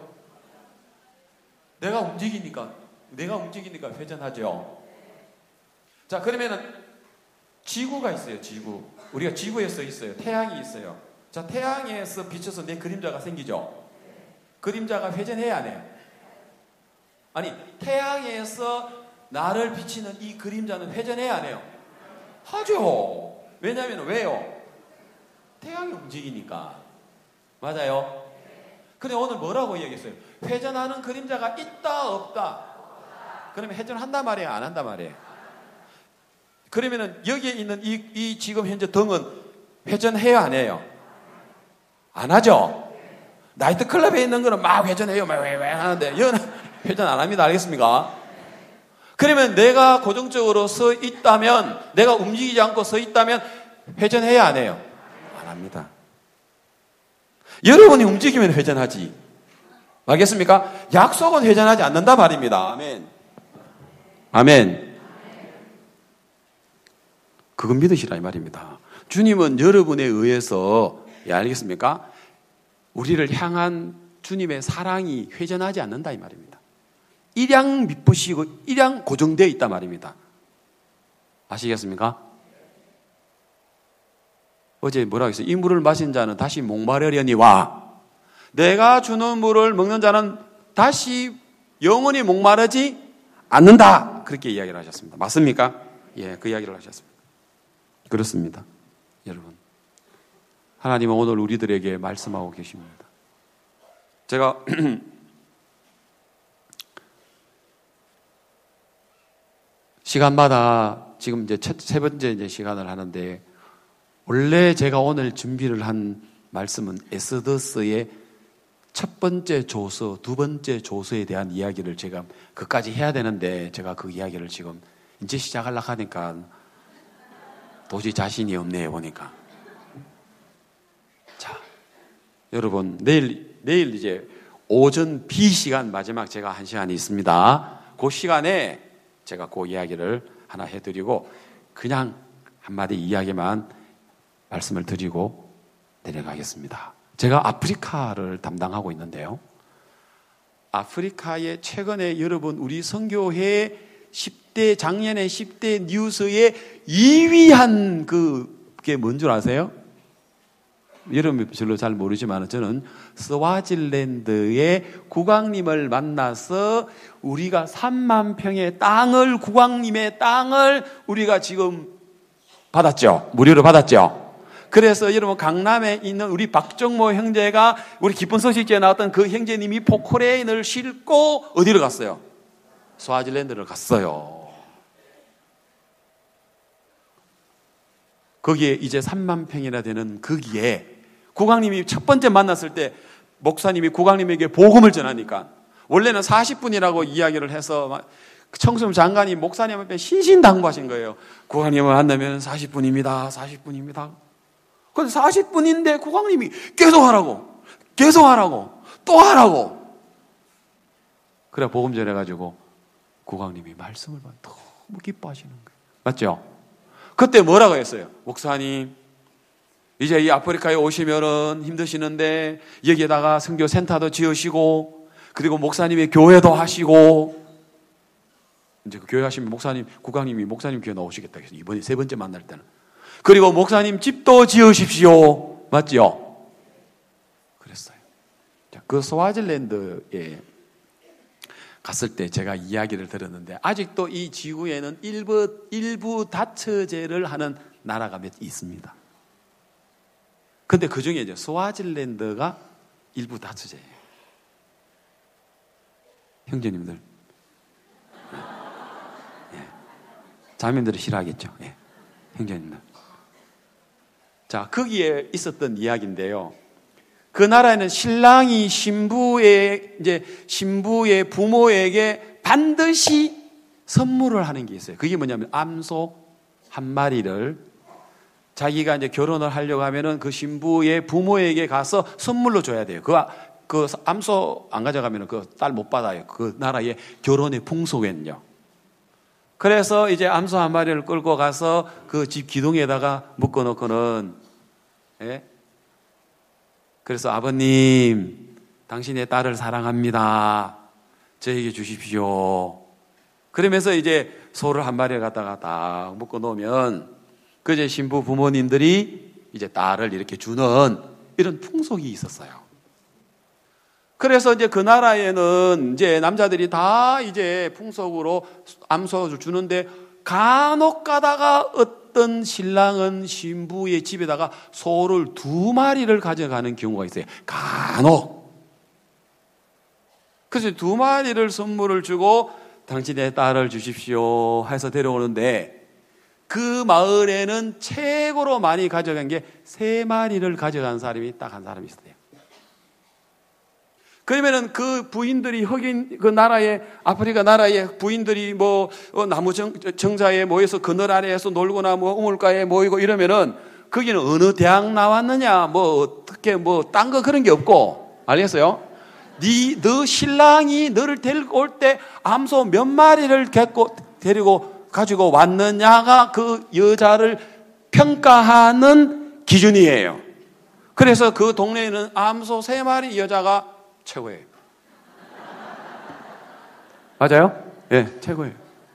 내가 움직이니까 회전하죠. 자, 그러면은 지구가 있어요. 지구. 우리가 지구에 서 있어요. 태양이 있어요. 자, 태양에서 비춰서 내 그림자가 생기죠. 그림자가 회전해야 안 해요? 아니, 태양에서 나를 비치는 이 그림자는 회전해야 안 해요? 하죠. 왜냐하면 왜요? 태양이 움직이니까. 맞아요? 근데 오늘 뭐라고 이야기했어요? 회전하는 그림자가 있다 없다? 그러면 회전한단 말이에요? 안 한단 말이에요? 그러면은 여기에 있는 이 지금 현재 등은 회전해요 안 해요? 안 하죠? 나이트클럽에 있는 거는 막 회전해요 막 하는데 이건 회전 안 합니다. 알겠습니까? 그러면 내가 고정적으로 서 있다면, 내가 움직이지 않고 서 있다면 회전해야 안 해요? 안 합니다. 여러분이 움직이면 회전하지. 알겠습니까? 약속은 회전하지 않는다 말입니다. 아멘. 아멘. 그건 믿으시라 이 말입니다. 주님은 여러분에 의해서, 알겠습니까? 우리를 향한 주님의 사랑이 회전하지 않는다 이 말입니다. 일양 미쁘시고 일양 고정되어 있단 말입니다. 아시겠습니까? 어제 뭐라고 했어요? 이 물을 마신 자는 다시 목마르려니와 내가 주는 물을 먹는 자는 다시 영원히 목마르지 않는다. 그렇게 이야기를 하셨습니다. 맞습니까? 예, 그 이야기를 하셨습니다. 그렇습니다. 여러분, 하나님은 오늘 우리들에게 말씀하고 계십니다. 제가 시간마다 지금 이제 세 번째 이제 시간을 하는데, 원래 제가 오늘 준비를 한 말씀은 에스더스의 첫 번째 조서, 두 번째 조서에 대한 이야기를 제가 그까지 해야 되는데, 제가 그 이야기를 지금 이제 시작하려고 하니까 도저히 자신이 없네요, 보니까. 자, 여러분, 내일 이제 오전 B시간 마지막 제가 1시간이 있습니다. 그 시간에 제가 그 이야기를 하나 해드리고, 그냥 한마디 이야기만 말씀을 드리고 내려가겠습니다. 제가 아프리카를 담당하고 있는데요. 아프리카에 최근에 여러분, 우리 선교회 10대, 작년에 10대 뉴스에 2위한 그게 뭔 줄 아세요? 여러분 별로 잘 모르지만 저는 스와질랜드의 국왕님을 만나서 우리가 3만 평의 땅을, 국왕님의 땅을 우리가 지금 받았죠. 무료로 받았죠. 그래서 여러분, 강남에 있는 우리 박정모 형제가 우리 기쁜 소식지에 나왔던 그 형제님이 포크레인을 싣고 어디로 갔어요? 스와질랜드를 갔어요. 거기에 이제 3만 평이나 되는 거기에 국왕님이 첫 번째 만났을 때 목사님이 국왕님에게 복음을 전하니까, 원래는 40분이라고 이야기를 해서 청소년 장관이 목사님 앞에 신신당부하신 거예요. 국왕님을 만나면 40분입니다. 40분입니다. 근데 40분인데 국왕님이 계속 하라고, 또 하라고. 그래 복음 전해가지고 국왕님이 말씀을 너무 기뻐하시는 거예요. 맞죠? 그때 뭐라고 했어요? 목사님, 이제 이 아프리카에 오시면은 힘드시는데 여기에다가 선교 센터도 지으시고, 그리고 목사님의 교회도 하시고, 이제 그 교회 하시면 목사님, 국왕님이 목사님 교회 나오시겠다 해서 이번에 세 번째 만날 때는, 그리고 목사님 집도 지으십시오. 맞죠? 그랬어요. 자, 그 스와질랜드에 갔을 때 제가 이야기를 들었는데, 아직도 이 지구에는 일부 다처제를 하는 나라가 몇 있습니다. 근데 그 중에 이제 스와질랜드가 일부 다처제예요. 형제님들, 예. 자매들이 싫어하겠죠. 예. 형제님들. 자, 거기에 있었던 이야기인데요. 그 나라에는 신랑이 신부의 부모에게 반드시 선물을 하는 게 있어요. 그게 뭐냐면 암소 한 마리를 자기가 이제 결혼을 하려고 하면은 그 신부의 부모에게 가서 선물로 줘야 돼요. 그 암소 안 가져가면은 그 딸 못 받아요. 그 나라의 결혼의 풍속엔요. 그래서 이제 암소 한 마리를 끌고 가서 그 집 기둥에다가 묶어놓고는, 예? 그래서 아버님, 당신의 딸을 사랑합니다. 저에게 주십시오. 그러면서 이제 소를 한 마리를 갖다가 딱 묶어놓으면 그 이제 신부 부모님들이 이제 딸을 이렇게 주는 이런 풍속이 있었어요. 그래서 이제 그 나라에는 이제 남자들이 다 이제 풍속으로 암소를 주는데, 간혹 가다가 어떤 신랑은 신부의 집에다가 소를 2마리를 가져가는 경우가 있어요. 간혹. 그래서 2마리를 선물을 주고 당신의 딸을 주십시오 해서 데려오는데, 그 마을에는 최고로 많이 가져간 게 3마리를 가져간 사람이 딱 한 사람이 있어요. 그러면은 그 부인들이 흑인 그 나라의 아프리카 나라의 부인들이 나무 정자에 모여서 그늘 아래에서 놀거나 우물가에 모이고 이러면은, 거기는 어느 대학 나왔느냐 어떻게 딴 거 그런 게 없고, 알겠어요? 너 신랑이 너를 데리고 올 때 암소 몇 마리를 데리고 가지고 왔느냐가 그 여자를 평가하는 기준이에요. 그래서 그 동네에는 암소 3마리 여자가 최고예요. 맞아요? 예, 네, 최고예요.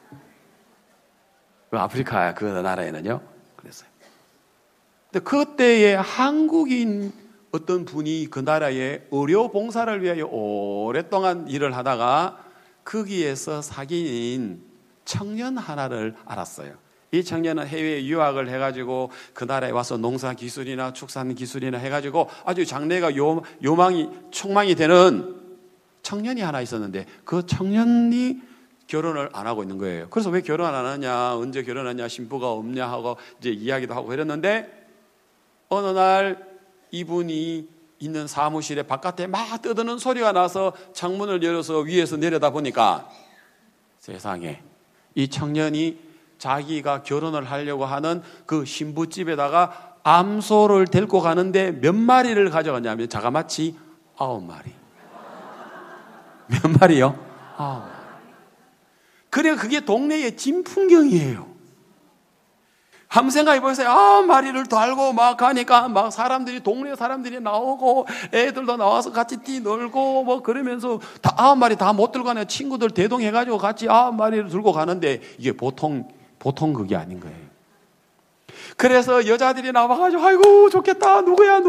아프리카 그 나라에는요, 그랬어요. 근데 그때에 한국인 어떤 분이 그 나라에 의료 봉사를 위하여 오랫동안 일을 하다가 거기에서 사귄 청년 하나를 알았어요. 이 청년은 해외에 유학을 해가지고 그 나라에 와서 농사 기술이나 축산 기술이나 해가지고 아주 장래가 촉망이 되는 청년이 하나 있었는데 그 청년이 결혼을 안 하고 있는 거예요. 그래서 왜 결혼 안 하냐, 언제 결혼하냐, 신부가 없냐 하고 이제 이야기도 하고 이랬는데 어느 날 이분이 있는 사무실에 바깥에 막 떠드는 소리가 나서 창문을 열어서 위에서 내려다 보니까 세상에 이 청년이 자기가 결혼을 하려고 하는 그 신부집에다가 암소를 데리고 가는데 몇 마리를 가져갔냐면 자가마치 9마리. 몇 마리요? 9마리. 그래 그게 동네의 진풍경이에요. 한번 생각해 보세요. 9마리를 달고 막 가니까 막 동네 사람들이 나오고 애들도 나와서 같이 뛰놀고 뭐 그러면서 9마리 다 못 들고 가네. 친구들 대동해가지고 같이 9마리를 들고 가는데 이게 보통 그게 아닌 거예요. 그래서 여자들이 나와가지고 아이고 좋겠다. 누구야?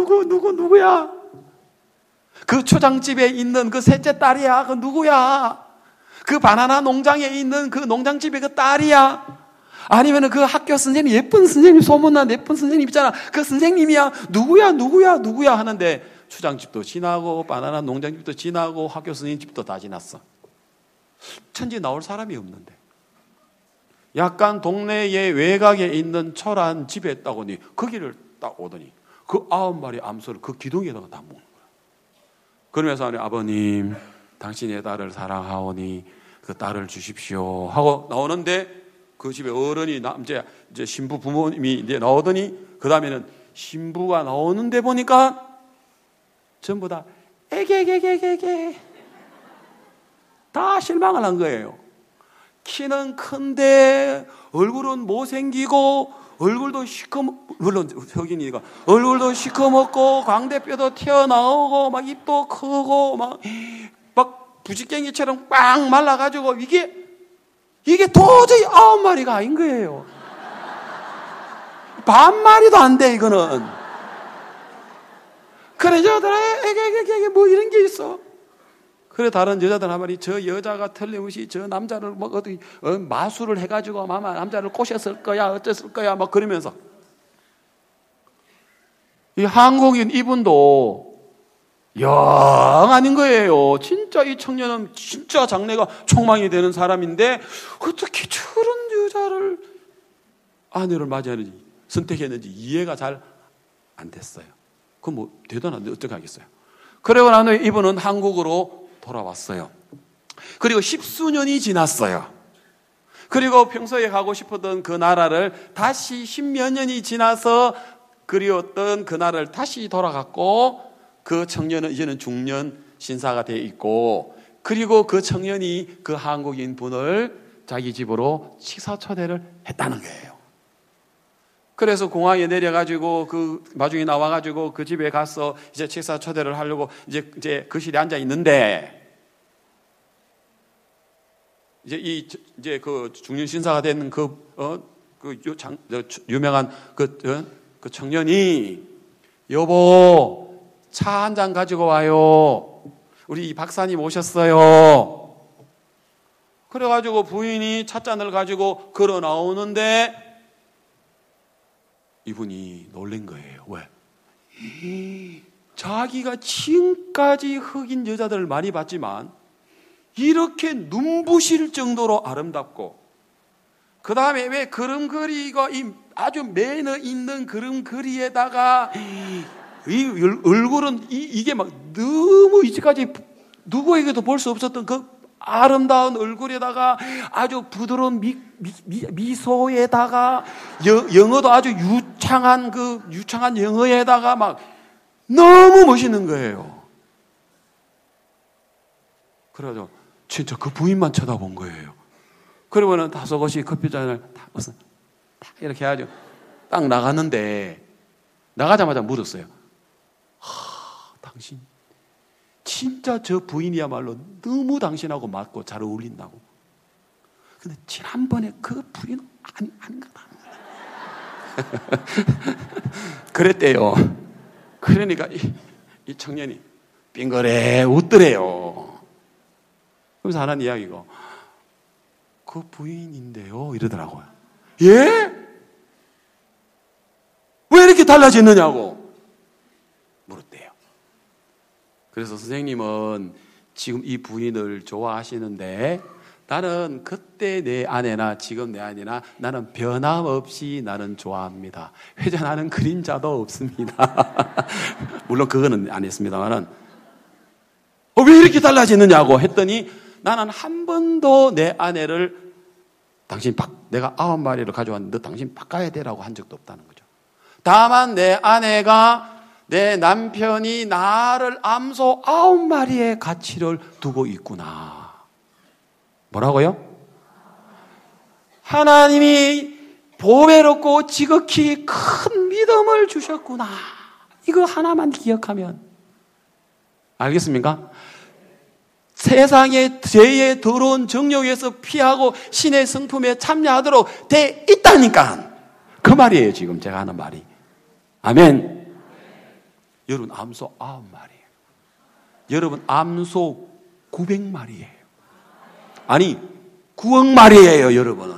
그 초장집에 있는 그 셋째 딸이야. 그 누구야? 그 바나나 농장에 있는 그 농장집의 그 딸이야. 아니면 그 학교 선생님, 예쁜 선생님, 소문난 예쁜 선생님 있잖아. 그 선생님이야. 누구야 하는데 초장집도 지나고 바나나 농장집도 지나고 학교 선생님 집도 다 지났어. 천지 나올 사람이 없는데. 약간 동네의 외곽에 있는 초란 집에 있다고 하니 거기를 딱 오더니 그 9마리 암소를 그 기둥에다가 다 먹는 거야. 그러면서 아버님 당신의 딸을 사랑하오니 그 딸을 주십시오 하고 나오는데 그 집에 어른이 이제 신부 부모님이 이제 나오더니 그 다음에는 신부가 나오는데 보니까 전부 다 애게 다 실망을 한 거예요. 키는 큰데 얼굴은 못생기고 얼굴도 물론 흑인이니까 얼굴도 시커멓고 광대뼈도 튀어나오고 막 입도 크고 막 부지깽이처럼 꽉 말라가지고 이게 도저히 9마리가 아닌 거예요. 반마리도 안 돼 이거는. 그래 여자들 애게 뭐 이런 게 있어. 그래 다른 여자들 한 마리 저 여자가 틀림없이 저 남자를 뭐 어디 마술을 해가지고 아마 남자를 꼬셨을 거야 어쨌을 거야 막 그러면서 이 한국인 이분도 영 아닌 거예요. 진짜 이 청년은 진짜 장래가 촉망이 되는 사람인데 어떻게 저런 여자를 아내를 맞이하는지 선택했는지 이해가 잘 안 됐어요. 그건 뭐 대단한데 어떻게 하겠어요. 그러고 난 후에 이분은 한국으로 돌아왔어요. 그리고 10수년이 지났어요. 그리고 평소에 가고 싶었던 그 나라를 다시 10몇 년이 지나서 그리웠던 그 나라를 다시 돌아갔고 그 청년은 이제는 중년 신사가 되어 있고 그리고 그 청년이 그 한국인 분을 자기 집으로 식사 초대를 했다는 거예요. 그래서 공항에 내려가지고 그 마중에 나와가지고 그 집에 가서 이제 식사 초대를 하려고 이제 거실에 앉아 있는데 이제 그 중년 신사가 된 유명한 그 청년이 여보 차 한 잔 가지고 와요. 우리 이 박사님 오셨어요. 그래가지고 부인이 찻잔을 가지고 걸어 나오는데 이분이 놀란 거예요. 왜? 자기가 지금까지 흑인 여자들을 많이 봤지만 이렇게 눈부실 정도로 아름답고 그 다음에 왜 그림그리가 아주 매너 있는 그림그리에다가 이 얼굴은 이게 막 너무 이제까지 누구에게도 볼 수 없었던 그 아름다운 얼굴에다가 아주 부드러운 미소에다가 영어도 아주 유창한 영어에다가 막 너무 멋있는 거예요. 그래서 진짜 그 부인만 쳐다본 거예요. 그러고는 다소곳이 커피잔을 딱 이렇게 해가지고 딱 나갔는데 나가자마자 물었어요. 당신 진짜 저 부인이야말로 너무 당신하고 맞고 잘 어울린다고. 근데 지난번에 그 부인 아닌 거다. 그랬대요. 그러니까 이 청년이 빙그레 웃더래요. 그러면서 하는 이야기가 그 부인인데요 이러더라고요. 예? 왜 이렇게 달라졌느냐고 물었대요. 그래서 선생님은 지금 이 부인을 좋아하시는데 나는 그때 내 아내나 지금 내 아내나 나는 변함없이 나는 좋아합니다. 회전하는 그림자도 없습니다. 물론 그거는 안 했습니다만은 왜 이렇게 달라졌느냐고 했더니 나는 한 번도 내 아내를 내가 9마리를 가져왔는데 너 당신 바꿔야 되라고 한 적도 없다는 거죠. 다만 내 아내가 내 남편이 나를 암소 9마리의 가치를 두고 있구나. 뭐라고요? 하나님이 보배롭고 지극히 큰 믿음을 주셨구나. 이거 하나만 기억하면 알겠습니까? 세상의 죄의 더러운 정욕에서 피하고 신의 성품에 참여하도록 돼 있다니까. 그 말이에요 지금 제가 하는 말이. 아멘. 여러분 암소 9마리예요. 여러분 암소 900마리예요. 아니 9억 마리예요 여러분은.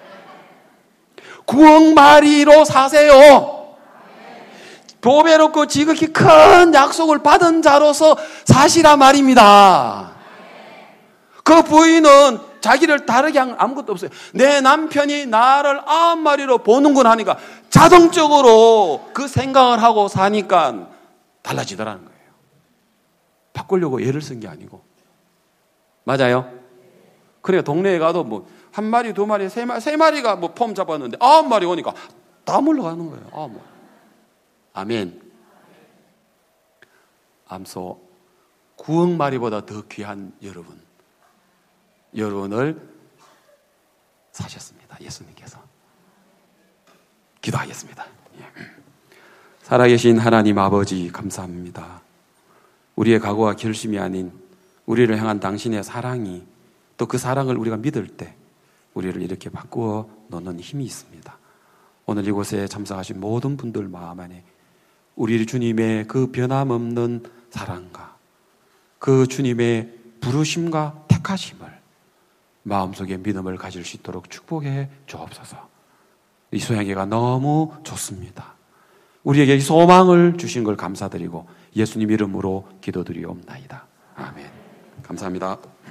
9억 마리로 사세요. 보배롭고 지극히 큰 약속을 받은 자로서 사시라 말입니다. 그 부인은 자기를 다르게 한 아무것도 없어요. 내 남편이 나를 9마리로 보는구나 하니까 자동적으로 그 생각을 하고 사니까 달라지더라는 거예요. 바꾸려고 애를 쓴 게 아니고. 맞아요? 그래요. 동네에 가도 뭐, 1마리, 2마리, 3마리, 3마리가 뭐 폼 잡았는데 9마리 오니까 다 물러가는 거예요. 아멘. 암소 9억 마리보다 더 귀한 여러분을 사셨습니다. 예수님께서. 기도하겠습니다. 살아계신 하나님 아버지 감사합니다. 우리의 각오와 결심이 아닌 우리를 향한 당신의 사랑이 또 그 사랑을 우리가 믿을 때 우리를 이렇게 바꾸어 놓는 힘이 있습니다. 오늘 이곳에 참석하신 모든 분들 마음 안에 우리 주님의 그 변함없는 사랑과 그 주님의 부르심과 택하심을 마음속에 믿음을 가질 수 있도록 축복해 주옵소서. 이 소양이가 너무 좋습니다. 우리에게 소망을 주신 걸 감사드리고 예수님 이름으로 기도드리옵나이다. 아멘. 감사합니다.